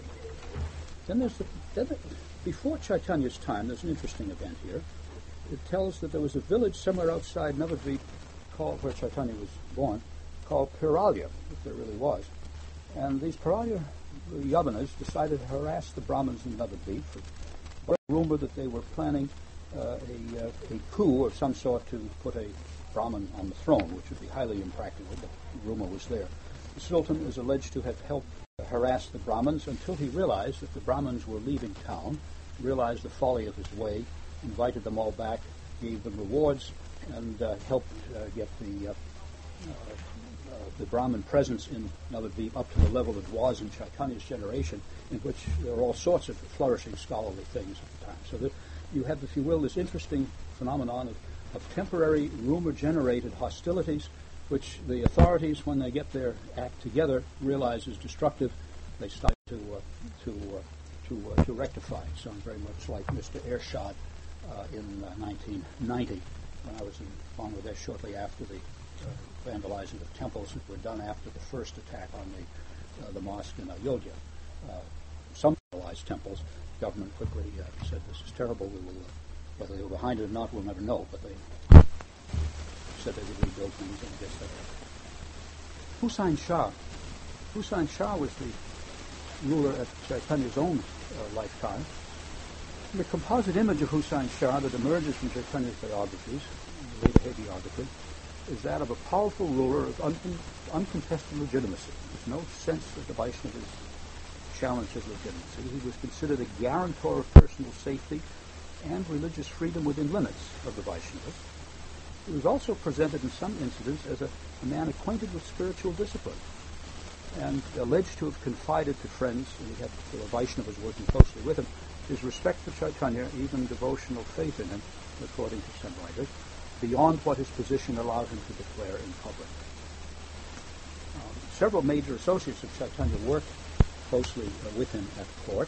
then there's the, then the, before Chaitanya's time, there's an interesting event here. It tells that there was a village somewhere outside Navadvip called, where Chaitanya was born, called Piralya, if there really was. And these Piralya Yavanas decided to harass the Brahmins in Navadvip for a rumor that they were planning uh, a, uh, a coup of some sort to put a Brahmin on the throne, which would be highly impractical, but the rumor was there. The Sultan is alleged to have helped harass the Brahmins until he realized that the Brahmins were leaving town, realized the folly of his way, invited them all back, gave them rewards, and uh, helped uh, get the uh, uh, uh, the Brahmin presence in Navadvip up to the level it was in Chaitanya's generation, in which there were all sorts of flourishing scholarly things at the time. So that you have, if you will, this interesting phenomenon of, of temporary rumor-generated hostilities, which the authorities, when they get their act together, realize is destructive. They start to uh, to uh, to uh, to rectify. It sounds very much like Mister Ershad uh, in uh, nineteen ninety, when I was in Bangladesh shortly after the uh, vandalizing of temples that were done after the first attack on the uh, the mosque in Ayodhya. Uh, some vandalized temples, the government quickly uh, said, "This is terrible. We will, uh, whether they were behind it or not, we'll never know." But they said they would rebuild things, and I guess that Hussain Shah. Hussain Shah was the ruler at Chaitanya's own uh, lifetime. And the composite image of Hussain Shah that emerges from Chaitanya's biographies, the later hagiography, is that of a powerful ruler of un- uncontested legitimacy. There's no sense that the Vaishnavas challenged his legitimacy. He was considered a guarantor of personal safety and religious freedom within limits of the Vaishnavas. He was also presented in some incidents as a, a man acquainted with spiritual discipline and alleged to have confided to friends, and he had uh, Vaishnavas working closely with him, his respect for Chaitanya, even devotional faith in him, according to some writers, beyond what his position allowed him to declare in public. Um, several major associates of Chaitanya worked closely uh, with him at court.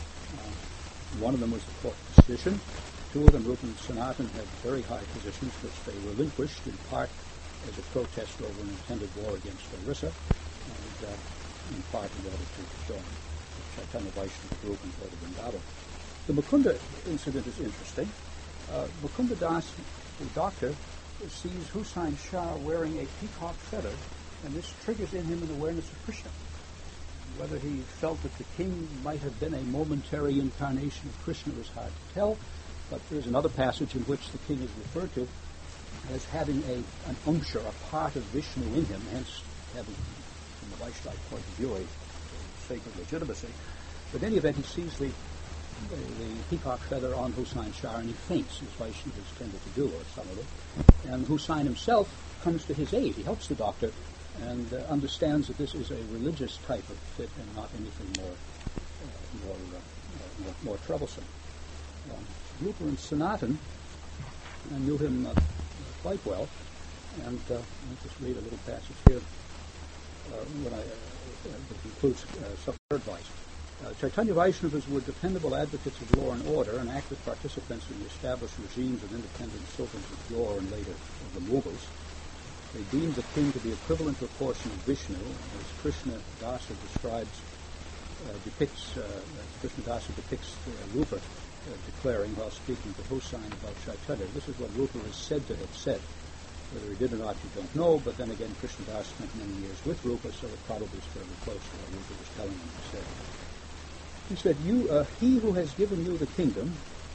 Uh, one of them was the court physician. Two of them, Rupa and Sanatan, had very high positions, which they relinquished in part as a protest over an intended war against Orissa, and uh, in part in order to join the Chaitanya Vaishnava group and go to Vrindavan. The Mukunda incident is interesting. Uh, Mukunda Das, the doctor, sees Hussain Shah wearing a peacock feather, and this triggers in him an awareness of Krishna. Whether he felt that the king might have been a momentary incarnation of Krishna is hard to tell, but there's another passage in which the king is referred to as having a, an umsha, a part of Vishnu in him, hence having, from the Vaishnava point of view, a, a sacred legitimacy. But in any event, he sees the, the, the peacock feather on Hussain Shah and he faints, as Vaishnavas tended to do, or some of them. And Hussain himself comes to his aid. He helps the doctor and uh, understands that this is a religious type of fit and not anything more uh, more, uh, more, more troublesome. Um, Rupa and Sanatan, I knew him uh, quite well, and uh, I'll just read a little passage here uh, when I, uh, that includes uh, some advice. Uh, Chaitanya Vaishnavas were dependable advocates of law and order and active participants in the established regimes of independent sultans of yore and later of the Mughals. They deemed the king to be equivalent to a portion of Vishnu, as Krishna Dasa describes, uh, depicts, uh, Krishna Dasa depicts uh, Rupa uh, declaring while speaking to Hussain about Chaitanya. This is what Rupa is said to have said. Whether he did or not, you don't know, but then again, Krishna Das spent many years with Rupa, so it probably is fairly close to what Rupa was telling him to say. He said, "You, uh, he who has given you the kingdom,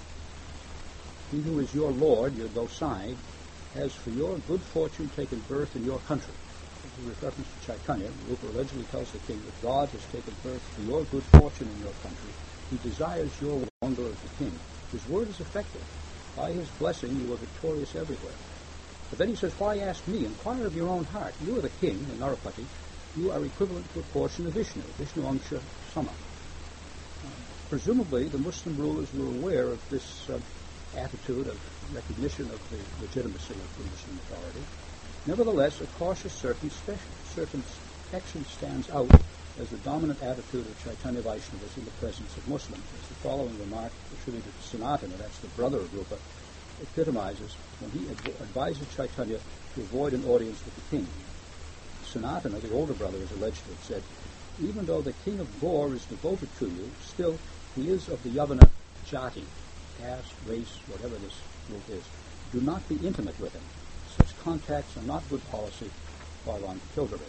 he who is your lord, your Gosai, has for your good fortune taken birth in your country." With reference to Chaitanya, Rupa allegedly tells the king that God has taken birth for your good fortune in your country. He desires your wonder of the king. His word is effective. By his blessing, you are victorious everywhere. But then he says, "Why ask me? Inquire of your own heart. You are the king, in Narapati. You are equivalent to a portion of Vishnu, Vishnu Amsha Sama." Uh, presumably, the Muslim rulers were aware of this uh, attitude of recognition of the legitimacy of the Muslim authority. Nevertheless, a cautious circumspection stands out as the dominant attitude of Chaitanya Vaishnavas in the presence of Muslims, as the following remark attributed to Sanatana, that's the brother of Rupa, epitomizes when he adv- advises Chaitanya to avoid an audience with the king. Sanatana, the older brother, is alleged to have said, "Even though the king of Gaur is devoted to you, still he is of the Yavana jati, caste, race, whatever this group is. Do not be intimate with him. Such contacts are not good policy while on pilgrimage."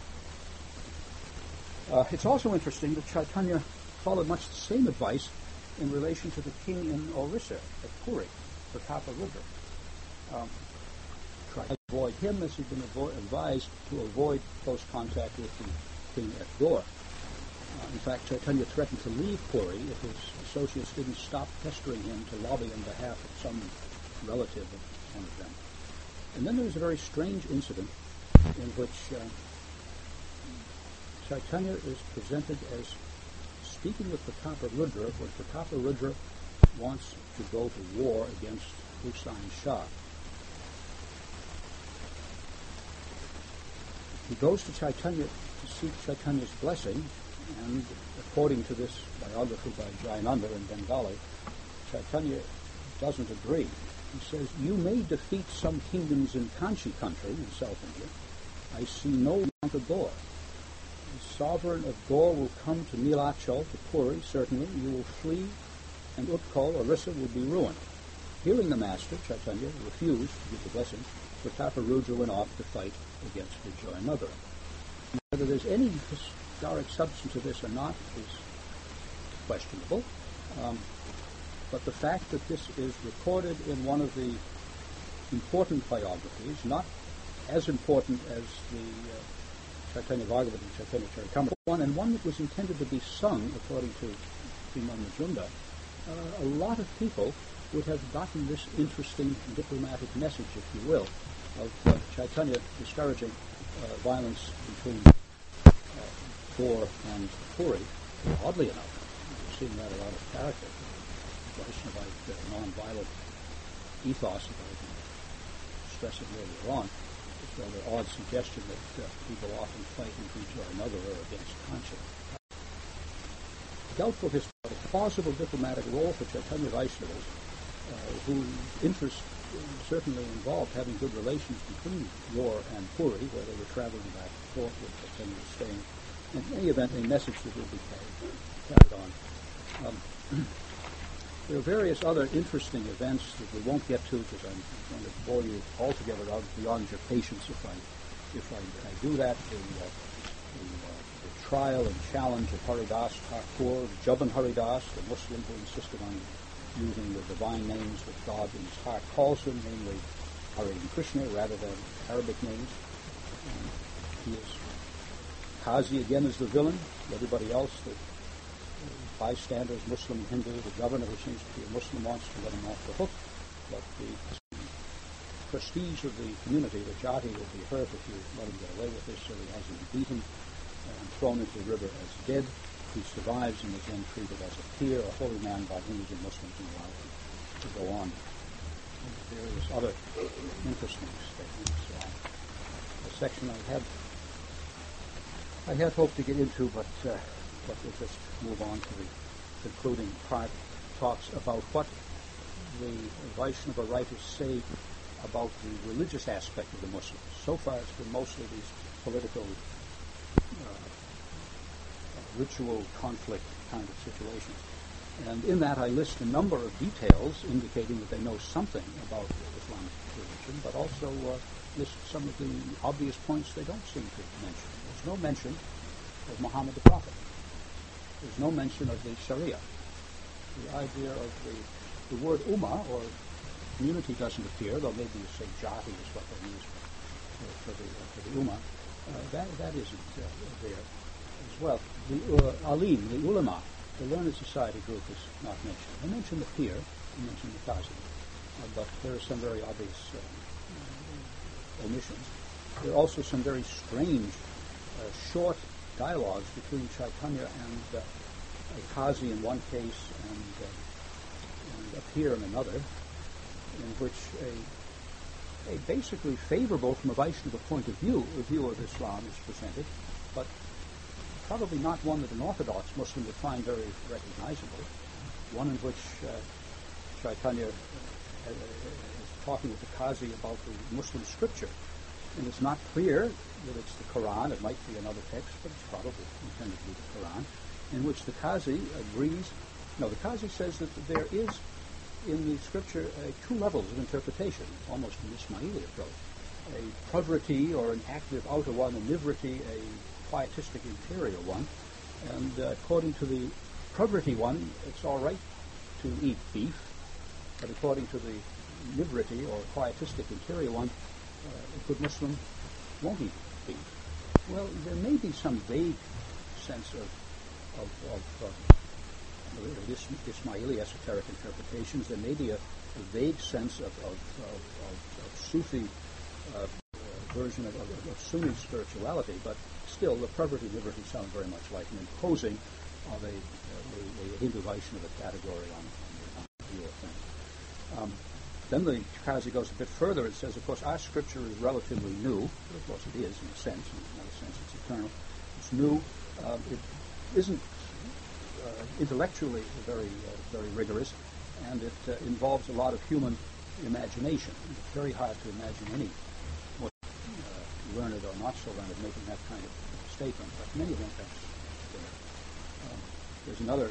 Uh, it's also interesting that Chaitanya followed much the same advice in relation to the king in Orissa at Puri, Pratapa-Rudra. Um, tried to avoid him as he'd been avo- advised to avoid close contact with the king at Gaur. Uh, in fact, Chaitanya threatened to leave Puri if his associates didn't stop pestering him to lobby on behalf of some relative of one of them. And then there was a very strange incident in which uh, Chaitanya is presented as speaking with Pratapa-Rudra when Pratapa-Rudra wants to go to war against Hussain Shah. He goes to Chaitanya to seek Chaitanya's blessing, and according to this biography by Jayananda in Bengali, Chaitanya doesn't agree. He says, "You may defeat some kingdoms in Kanchi country, in South India. I see no want of Gaur. The sovereign of Gaur will come to Nilachal, to Puri, certainly. You will flee, and Utkal, Orissa, will be ruined." Hearing the master, Chaitanya refused to give the blessing. Pratapa-Rudra went off to fight against Vijayanagar. Whether there's any historic substance to this or not is questionable. Um, but the fact that this is recorded in one of the important biographies, not as important as the uh, Chaitanya Bhagavata and Chaitanya Charitamrita, one, and one that was intended to be sung, according to Sriman Majumdar, uh, a lot of people would have gotten this interesting diplomatic message, if you will, of uh, Chaitanya discouraging uh, violence between uh, Gaur and Puri. Oddly enough, we've seen that a lot of character, Vaishnavite uh, non-violent ethos, if I can stress it earlier on. It's a rather odd suggestion that uh, people often fight in each or another or against conscience. Doubtful history, a plausible diplomatic role for Chaitanya Vaishnavas, uh, whose interest uh, certainly involved having good relations between Gaur and Puri, where they were traveling back and forth with Chaitanya staying. In any event, a message that will be carried, carried on. Um, there are various other interesting events that we won't get to because I'm going to bore you altogether out beyond your patience if I if I, I do that. The, uh, the, uh, the trial and challenge of Haridas Thakur, Jubban Haridas, the Muslim who insisted on using the divine names that God in his heart calls him, namely Hare Krishna rather than Arabic names. And he is Qazi again is the villain. Everybody else, the bystanders, Muslim, Hindu, the governor who seems to be a Muslim wants to let him off the hook. But the prestige of the community, the jati, will be hurt if you let him get away with this, so he has him beaten and thrown into the river as dead. He survives and is then treated as a peer, a holy man by Hindus and Muslims, and allowed him to go on. And various other interesting statements. Uh, a section I had I had hoped to get into, but uh, but we'll just move on to the concluding part. Talks about what the Vaishnava writers say about the religious aspect of the Muslims. So far, it's been mostly these political, uh, ritual conflict kind of situations. And in that, I list a number of details indicating that they know something about Islamic religion, but also uh, list some of the obvious points they don't seem to mention. There's no mention of Muhammad the Prophet. There's no mention of the Sharia. The idea of the, the word Ummah, or community, doesn't appear, though maybe you say Jati is what they use for, for, the, uh, for the Ummah. Uh, that, that isn't uh, there as well. The uh, Alim, the Ulama, the Learned Society group is not mentioned. They mention the Pir, they mention the Qazi, uh, but there are some very obvious uh, omissions. There are also some very strange, uh, short dialogues between Chaitanya and uh, a Qazi in one case and, uh, and a Pir in another, in which a, a basically favorable from a Vaishnava point of view, a view of Islam is presented, but probably not one that an Orthodox Muslim would find very recognizable, one in which uh, Chaitanya uh, is talking with the Qazi about the Muslim scripture. And it's not clear that it's the Quran. It might be another text, but it's probably intended to be the Quran, in which the Qazi agrees. No, the Qazi says that there is in the scripture uh, two levels of interpretation, almost an Ismaili approach. A pravriti, or an active outer one, a nivriti, a quietistic interior one. And uh, according to the pravriti one, it's all right to eat beef, but according to the nivriti, or quietistic interior one, uh, a good Muslim won't eat beef. Well, there may be some vague sense of, of, of uh, this Ismaili esoteric interpretations. There may be a, a vague sense of, of, of, of, of Sufi uh, uh, version of, of, of Sunni spirituality, but still the pravriti nivriti sound very much like an imposing of a, uh, a, a Hindu Vaishnava category on, on the view of things. Um, then the Qazi goes a bit further and says, of course, our scripture is relatively new. But of course, it is in a sense. In another sense, it's eternal. It's new. Uh, it isn't uh, intellectually very, uh, very rigorous, and it uh, involves a lot of human imagination. It's very hard to imagine any more uh, learned or not so learned making that kind of statement. But in any event, that's there. Um, there's another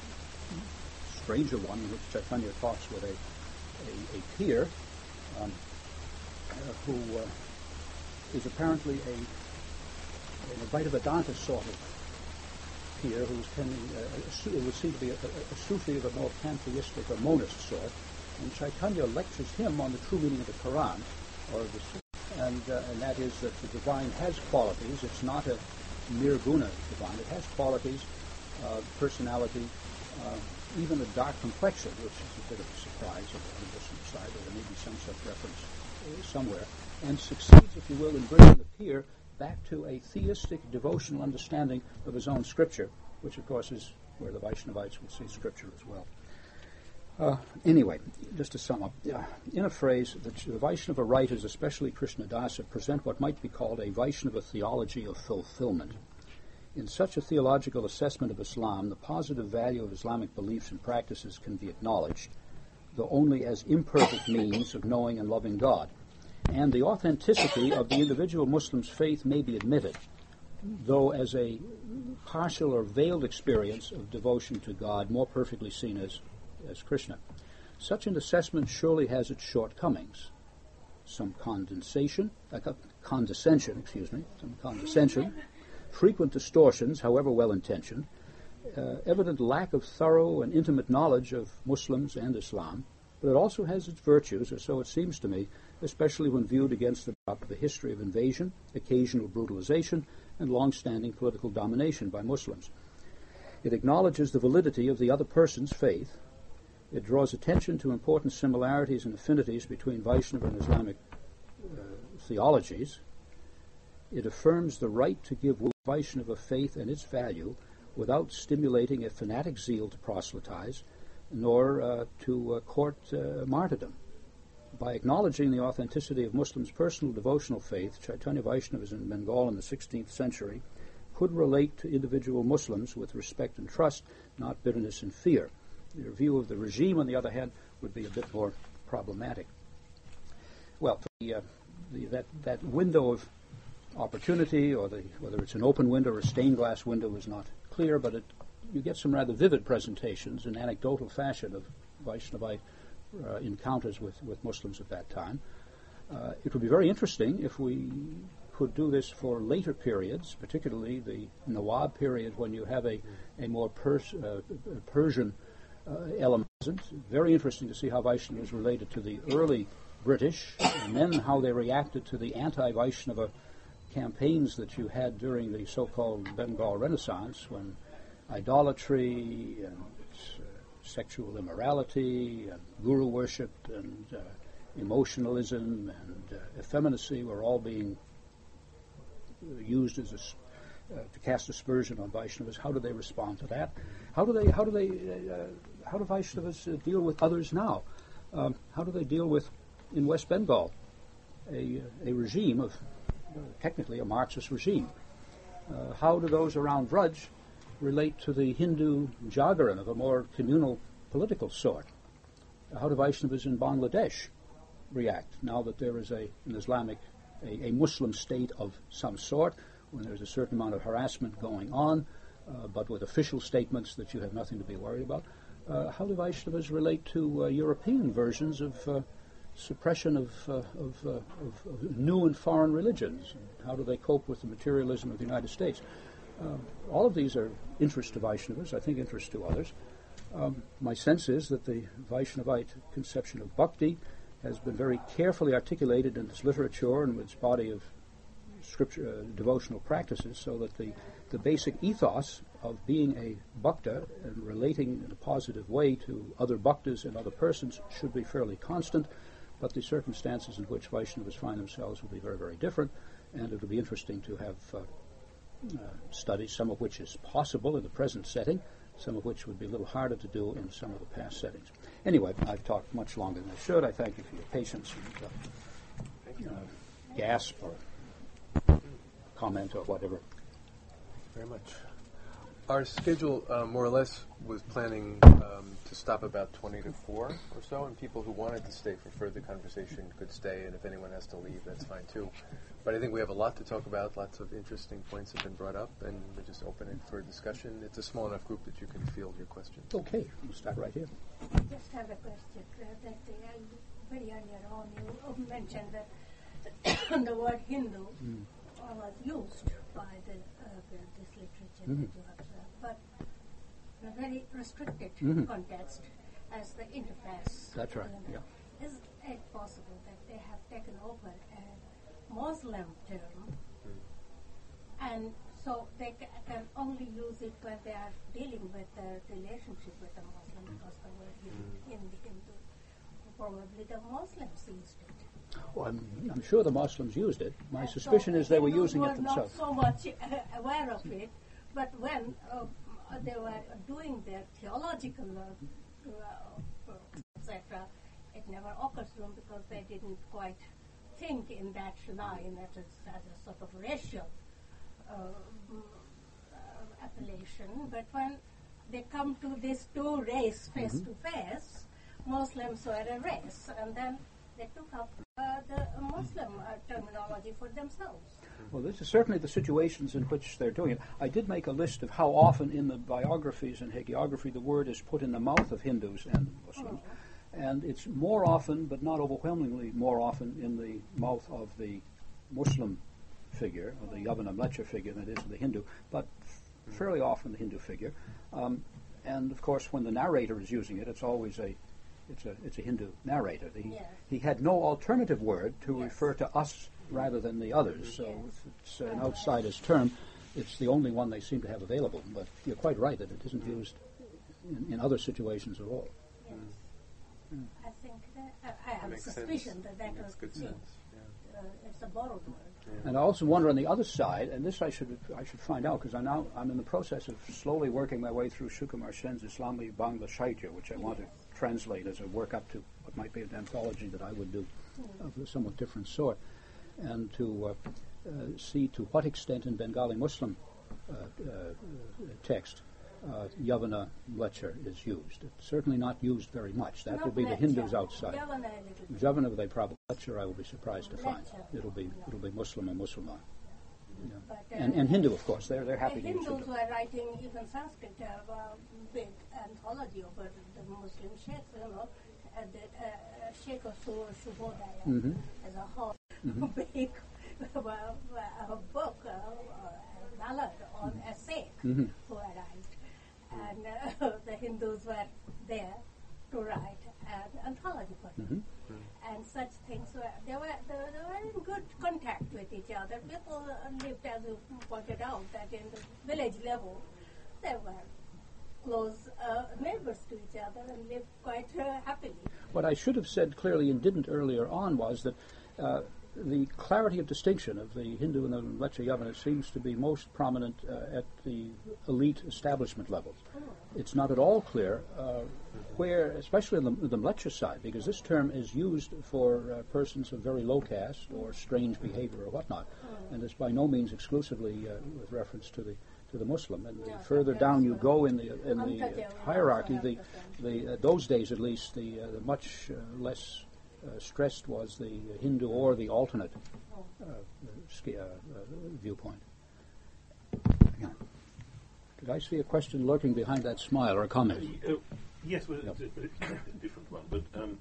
stranger one in which Chaitanya talks with a A, a peer um, uh, who uh, is apparently a, an Advaita Vedanta sort of peer who is tending, uh, a, would seem to be a, a, a Sufi of a more pantheistic or monist sort. And Chaitanya lectures him on the true meaning of the Quran, or the, and, uh, and that is that the divine has qualities. It's not a mere guna divine. It has qualities, uh, personality, uh, even a dark complexion, which is a bit of a surprise on the Muslim side, or there may be some such reference uh, somewhere, and succeeds, if you will, in bringing the peer back to a theistic, devotional understanding of his own scripture, which, of course, is where the Vaishnavites would see scripture as well. Uh, anyway, just to sum up, uh, in a phrase, the, the Vaishnava writers, especially Krishnadasa, present what might be called a Vaishnava theology of fulfillment. In such a theological assessment of Islam, the positive value of Islamic beliefs and practices can be acknowledged, though only as imperfect means of knowing and loving God. And the authenticity of the individual Muslim's faith may be admitted, though as a partial or veiled experience of devotion to God, more perfectly seen as, as Krishna. Such an assessment surely has its shortcomings. Some condensation, uh, condescension, excuse me, some condescension, frequent distortions, however well-intentioned, uh, evident lack of thorough and intimate knowledge of Muslims and Islam, but it also has its virtues, or so it seems to me, especially when viewed against the backdrop of a history of invasion, occasional brutalization, and long-standing political domination by Muslims. It acknowledges the validity of the other person's faith. It draws attention to important similarities and affinities between Vaishnava and Islamic uh, theologies. It affirms the right to give Vaishnava faith and its value without stimulating a fanatic zeal to proselytize, nor uh, to uh, court uh, martyrdom. By acknowledging the authenticity of Muslims' personal devotional faith, Chaitanya Vaishnavas in Bengal in the sixteenth century could relate to individual Muslims with respect and trust, not bitterness and fear. Their view of the regime, on the other hand, would be a bit more problematic. Well, the, uh, the, that, that window of opportunity, or the, whether it's an open window or a stained glass window, is not clear, but it, you get some rather vivid presentations in anecdotal fashion of Vaishnavite uh, encounters with, with Muslims at that time. Uh, it would be very interesting if we could do this for later periods, particularly the Nawab period, when you have a, a more Pers- uh, Persian uh, element. Very interesting to see how Vaishnavas related to the early British, and then how they reacted to the anti-Vaishnava campaigns that you had during the so-called Bengal Renaissance, when idolatry and uh, sexual immorality and guru worship and uh, emotionalism and uh, effeminacy were all being used as a, uh, to cast aspersion on Vaishnavas. How do they respond to that? How do they? How do they? Uh, how do Vaishnavas uh, deal with others now? Um, how do they deal with, in West Bengal, a a regime of uh, technically a Marxist regime? Uh, how do those around Vraj relate to the Hindu Jagaran of a more communal political sort? How do Vaishnavas in Bangladesh react now that there is a, an Islamic, a, a Muslim state of some sort, when there's a certain amount of harassment going on, uh, but with official statements that you have nothing to be worried about? Uh, how do Vaishnavas relate to uh, European versions of uh, suppression of, uh, of, uh, of, of new and foreign religions? How do they cope with the materialism of the United States? Uh, all of these are interest to Vaishnavas, I think interest to others. Um, my sense is that the Vaishnavite conception of bhakti has been very carefully articulated in its literature and its body of scripture, uh, devotional practices, so that the, the basic ethos of being a bhakta and relating in a positive way to other bhaktas and other persons should be fairly constant, but the circumstances in which Vaishnavas find themselves will be very, very different, and it will be interesting to have uh, uh, studies, some of which is possible in the present setting, some of which would be a little harder to do in some of the past settings. Anyway, I've talked much longer than I should. I thank you for your patience and uh, Thank you. Uh, gasp or comment or whatever. Very much. Our schedule, uh, more or less, was planning um, to stop about twenty to four or so, and people who wanted to stay for further conversation could stay, and if anyone has to leave, that's fine too. But I think we have a lot to talk about. Lots of interesting points have been brought up, and we're just open it for discussion. It's a small enough group that you can field your questions. Okay, we'll start right here. I just have a question. Uh, that uh, very earlier on, you mentioned that the word Hindu mm. was used by the, uh, this literature mm-hmm. that you have said, but in a very restricted mm-hmm. context as the interface. That's right. Uh, yeah. Is it possible that they have taken over a Muslim term, mm. and so they ca- can only use it when they are dealing with the relationship with the Muslim, because the word mm. in the Hindu, probably the Muslims used it. Well, I'm, I'm sure the Muslims used it. My and suspicion so is they were Hindus using were it themselves. Not so much uh, aware of it, but when uh, they were doing their theological work, uh, et cetera, it never occurs to them because they didn't quite think in that line as a, as a sort of racial uh, uh, appellation. But when they come to this two race face mm-hmm. to face, Muslims were a race, and then they took up uh, the Muslim uh, terminology for themselves. Well, this is certainly the situations in which they're doing it. I did make a list of how often in the biographies and hagiography the word is put in the mouth of Hindus and Muslims. Oh. And it's more often, but not overwhelmingly more often, in the mouth of the Muslim figure, or the Yavana Mlecha figure, than it is the Hindu, but f- fairly often the Hindu figure. Um, and, of course, when the narrator is using it, it's always a it's a it's a Hindu narrator. He Yes. he had no alternative word to Yes. refer to us rather than the others. So Yes. if it's an outsider's term, it's the only one they seem to have available. But you're quite right that it isn't used in, in other situations at all. Yes. I think that, I, I have a Makes suspicion sense. that that Makes was good the thing. sense. Yeah. Uh, it's a borrowed word. And I also wonder on the other side, and this I should I should find out because I now I'm in the process of slowly working my way through Shukumar Sen's Islami Bangla Sahitya, which I want to translate as a work up to what might be an anthology that I would do of a somewhat different sort, and to uh, uh, see to what extent in Bengali Muslim uh, uh, text uh, Yavana lecture is used. It's certainly not used very much. That Not will be the lecture. Hindus outside. Yavana a little bit. Javana they probably lecture I will be surprised to find. Lecture. It'll be it'll be Muslim or Muslimah. But, uh, And, and Hindu, of course, they're they're the happy to use Hindus Hindu. were writing even Sanskrit, uh, uh, big anthology over the Muslim sheikhs, you know, uh, the uh, Sheikh of Su- Shubhodaya Mhm. as a whole big uh, uh, book, uh, uh, ballad on a Sikh Mhm. who arrived. And uh, the Hindus were there to write an anthology for him. Mhm. And such things were they were they, were- they were in good contact with each other. People uh, lived, as you pointed out, that in the village level they were close uh, neighbors to each other and lived quite uh, happily. What I should have said clearly and didn't earlier on was that uh, the clarity of distinction of the Hindu and the Lecture Yavana seems to be most prominent uh, at the elite establishment levels. It's not at all clear uh, where, especially on the, the Lecture side, because this term is used for uh, persons of very low caste or strange behavior or whatnot, and it's by no means exclusively uh, with reference to the to the Muslim. And the No, further down you that's go in the in the uh, Untouchable hierarchy, also the have the same. the uh, those days at least, the, uh, the much uh, less uh, stressed was the Hindu or the alternate uh, ski, uh, uh, viewpoint. Yeah. Did I see a question lurking behind that smile or a comment? Uh, yes, well, Yep. it's a, it's a different one. But um,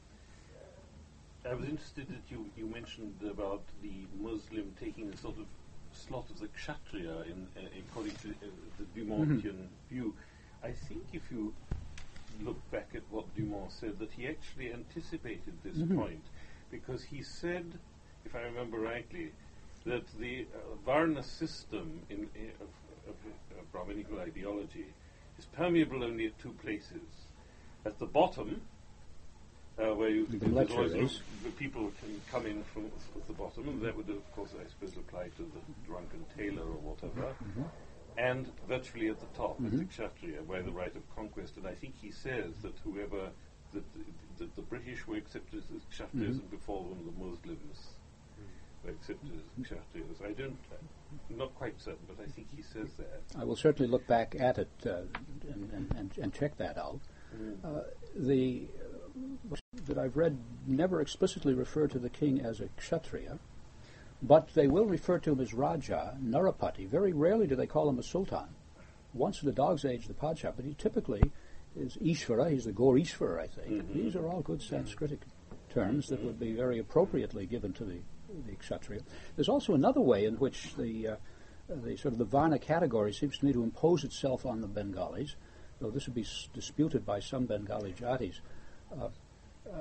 I was interested that you, you mentioned about the Muslim taking a sort of slot of the Kshatriya in, uh, according to uh, the Dumontian view. I think if you look back at what Dumont said, that he actually anticipated this Mhm. point, because he said, if I remember rightly, that the uh, Varna system in, in, of, of, of Brahminical ideology is permeable only at two places. At the bottom, uh, where you, The there's lecture always is. the people can come in from f- the bottom, and that would, of course, I suppose, apply to the drunken tailor or whatever. Mm-hmm. And virtually at the top is Mhm. the Kshatriya, where the right of conquest. And I think he says that whoever, that the, the, the British were accepted as Kshatriyas, Mhm. and before them the Muslims were accepted as Kshatriyas. I don't, I'm not quite certain, but I think he says that. I will certainly look back at it uh, and, and, and, and check that out. Uh, the uh, that I've read never explicitly refer to the king as a kshatriya, but they will refer to him as Raja, Narapati. Very rarely do they call him a sultan. Once in a dog's age, the Padshah, but he typically is Ishvara, he's the Gaur Ishvara, I think. Mhm. These are all good Sanskritic terms that would be very appropriately given to the, the kshatriya. There's also another way in which the, uh, the sort of the Varna category seems to me to impose itself on the Bengalis, though this would be s- disputed by some Bengali jatis. Uh, uh,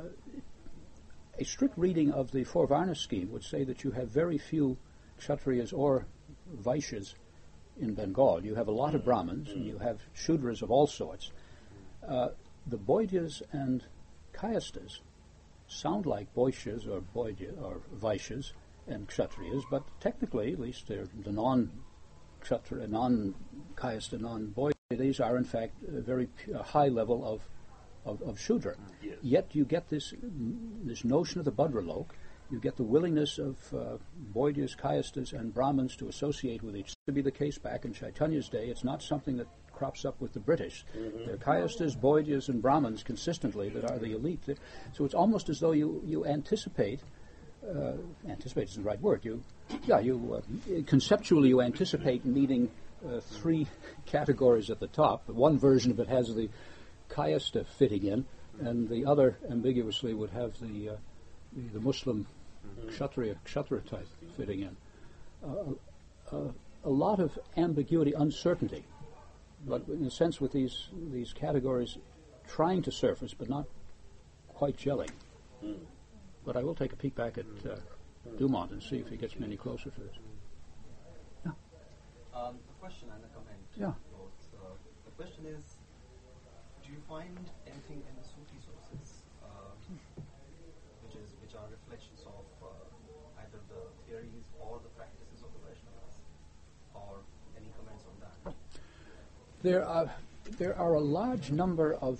a strict reading of the four Varna scheme would say that you have very few Kshatriyas or Vaishyas in Bengal. You have a lot of Brahmins, and you have Shudras of all sorts. Uh, the Boidyas and Kayastas sound like Boishyas or Boidya or Vaishyas and Kshatriyas, but technically, at least they're the non-Kshatriya, non-Kayasta, non-Boidya. These are, in fact, a very p- a high level of of, of Shudra. Yes. Yet you get this this notion of the Bhadralok, you get the willingness of uh, Boidyas, Kayastas, and Brahmins to associate with each other. To be the case back in Chaitanya's day, it's not something that crops up with the British. Mhm. They're Kayastas, Boidyas, and Brahmins consistently that are the elite. So it's almost as though you, you anticipate, uh, anticipate isn't the right word, you, yeah, you uh, conceptually you anticipate meeting uh, three categories at the top. One version of it has the Kayasta fitting in, and the other ambiguously would have the uh, the, the Muslim Kshatriya, Kshatriya type fitting in. Uh, uh, a lot of ambiguity, uncertainty, but in a sense with these these categories trying to surface but not quite gelling. Mm. But I will take a peek back at uh, Dumont and see if he gets me any closer to this. Yeah. Um, a question and a comment. Yeah. Both. Uh, the question is, do you find anything in the Sufi sources uh, which is which are reflections of uh, either the theories or the practices of the Vaishnavas, or any comments on that? There are there are a large number of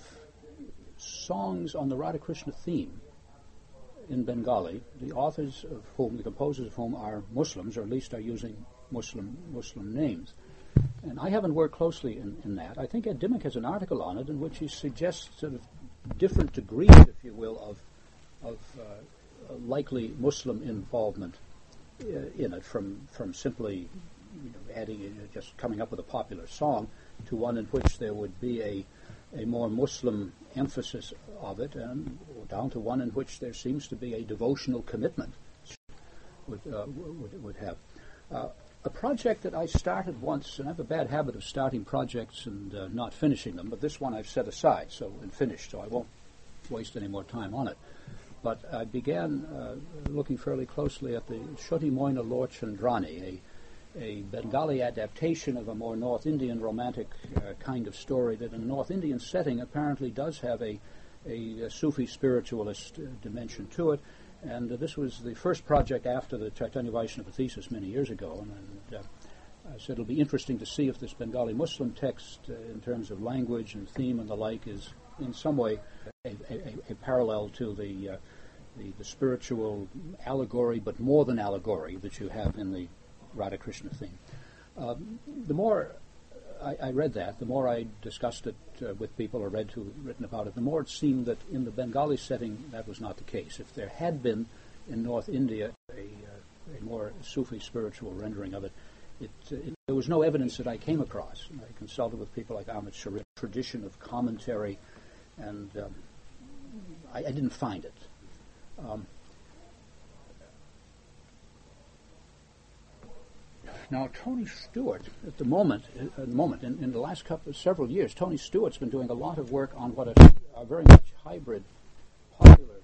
songs on the Radha Krishna theme in Bengali, the authors of whom, the composers of whom are Muslims, or at least are using Muslim Muslim names. And I haven't worked closely in, in that. I think Ed Dimmock has an article on it in which he suggests sort of different degrees, if you will, of of uh, likely Muslim involvement uh, in it, from from simply you know, adding, you know, just coming up with a popular song, to one in which there would be a a more Muslim emphasis of it, and down to one in which there seems to be a devotional commitment would uh, would, would have. Uh, a project that I started once, and I have a bad habit of starting projects and uh, not finishing them, but this one I've set aside so and finished, so I won't waste any more time on it. But I began uh, looking fairly closely at the Shoti Moina Lor Chandrani, a a Bengali adaptation of a more North Indian romantic uh, kind of story that in a North Indian setting apparently does have a, a, a Sufi spiritualist uh, dimension to it. And uh, this was the first project after the Chaitanya Vaishnava thesis many years ago. And, and uh, I said it'll be interesting to see if this Bengali Muslim text, uh, in terms of language and theme and the like, is in some way a, a, a parallel to the, uh, the the spiritual allegory, but more than allegory, that you have in the Radha Krishna theme. Um, the more I, I read that, the more I discussed it uh, with people or read who had written about it, the more it seemed that in the Bengali setting that was not the case. If there had been in North India a, uh, a more Sufi spiritual rendering of it, it, uh, it, there was no evidence that I came across. And I consulted with people like Ahmed Sharif, tradition of commentary, and um, I, I didn't find it. Um, Now, Tony Stewart, at the moment, at the moment, in, in the last couple, several years, Tony Stewart's been doing a lot of work on what are, are very much hybrid, popular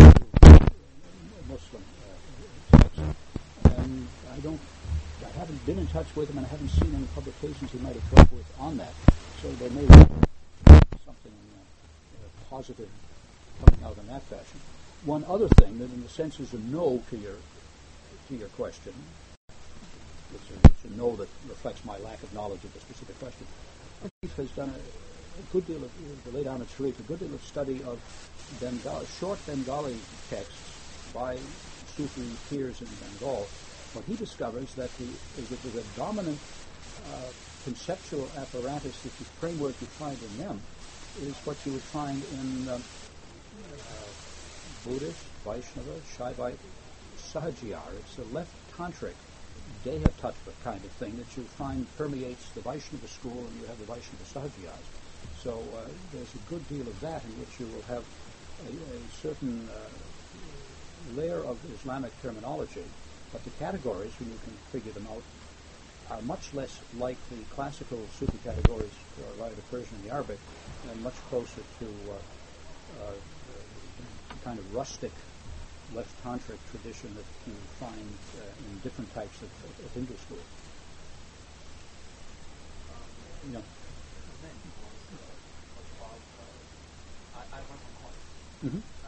Muslim uh, texts. And I don't, I haven't been in touch with him, and I haven't seen any publications he might have worked with on that. So there may be something uh, positive coming out in that fashion. One other thing that, in a sense, is a no to your to your question. It's a no that reflects my lack of knowledge of the specific question. Sharif has done a, a good deal of, the late Ahmed Sharif, a good deal of study of Bengali, short Bengali texts by Sufi peers in Bengal. What he discovers that the, is that the dominant uh, conceptual apparatus, that the framework you find in them, is what you would find in um, uh, Buddhist, Vaishnava, Shaivite, Sahajiyar. It's a left tantric Deha Tattva kind of thing that you find permeates the Vaishnava school, and you have the Vaishnava Sahajiyas. So uh, there's a good deal of that in which you will have a, a certain uh, layer of Islamic terminology, but the categories, when you can figure them out, are much less like the classical Sufi categories, uh, like the Persian and the Arabic, and much closer to uh, uh, the kind of rustic left tantric tradition that you find uh, in different types of, of, of Hindu schools. Um, yeah. I, I work on college. Mm-hmm.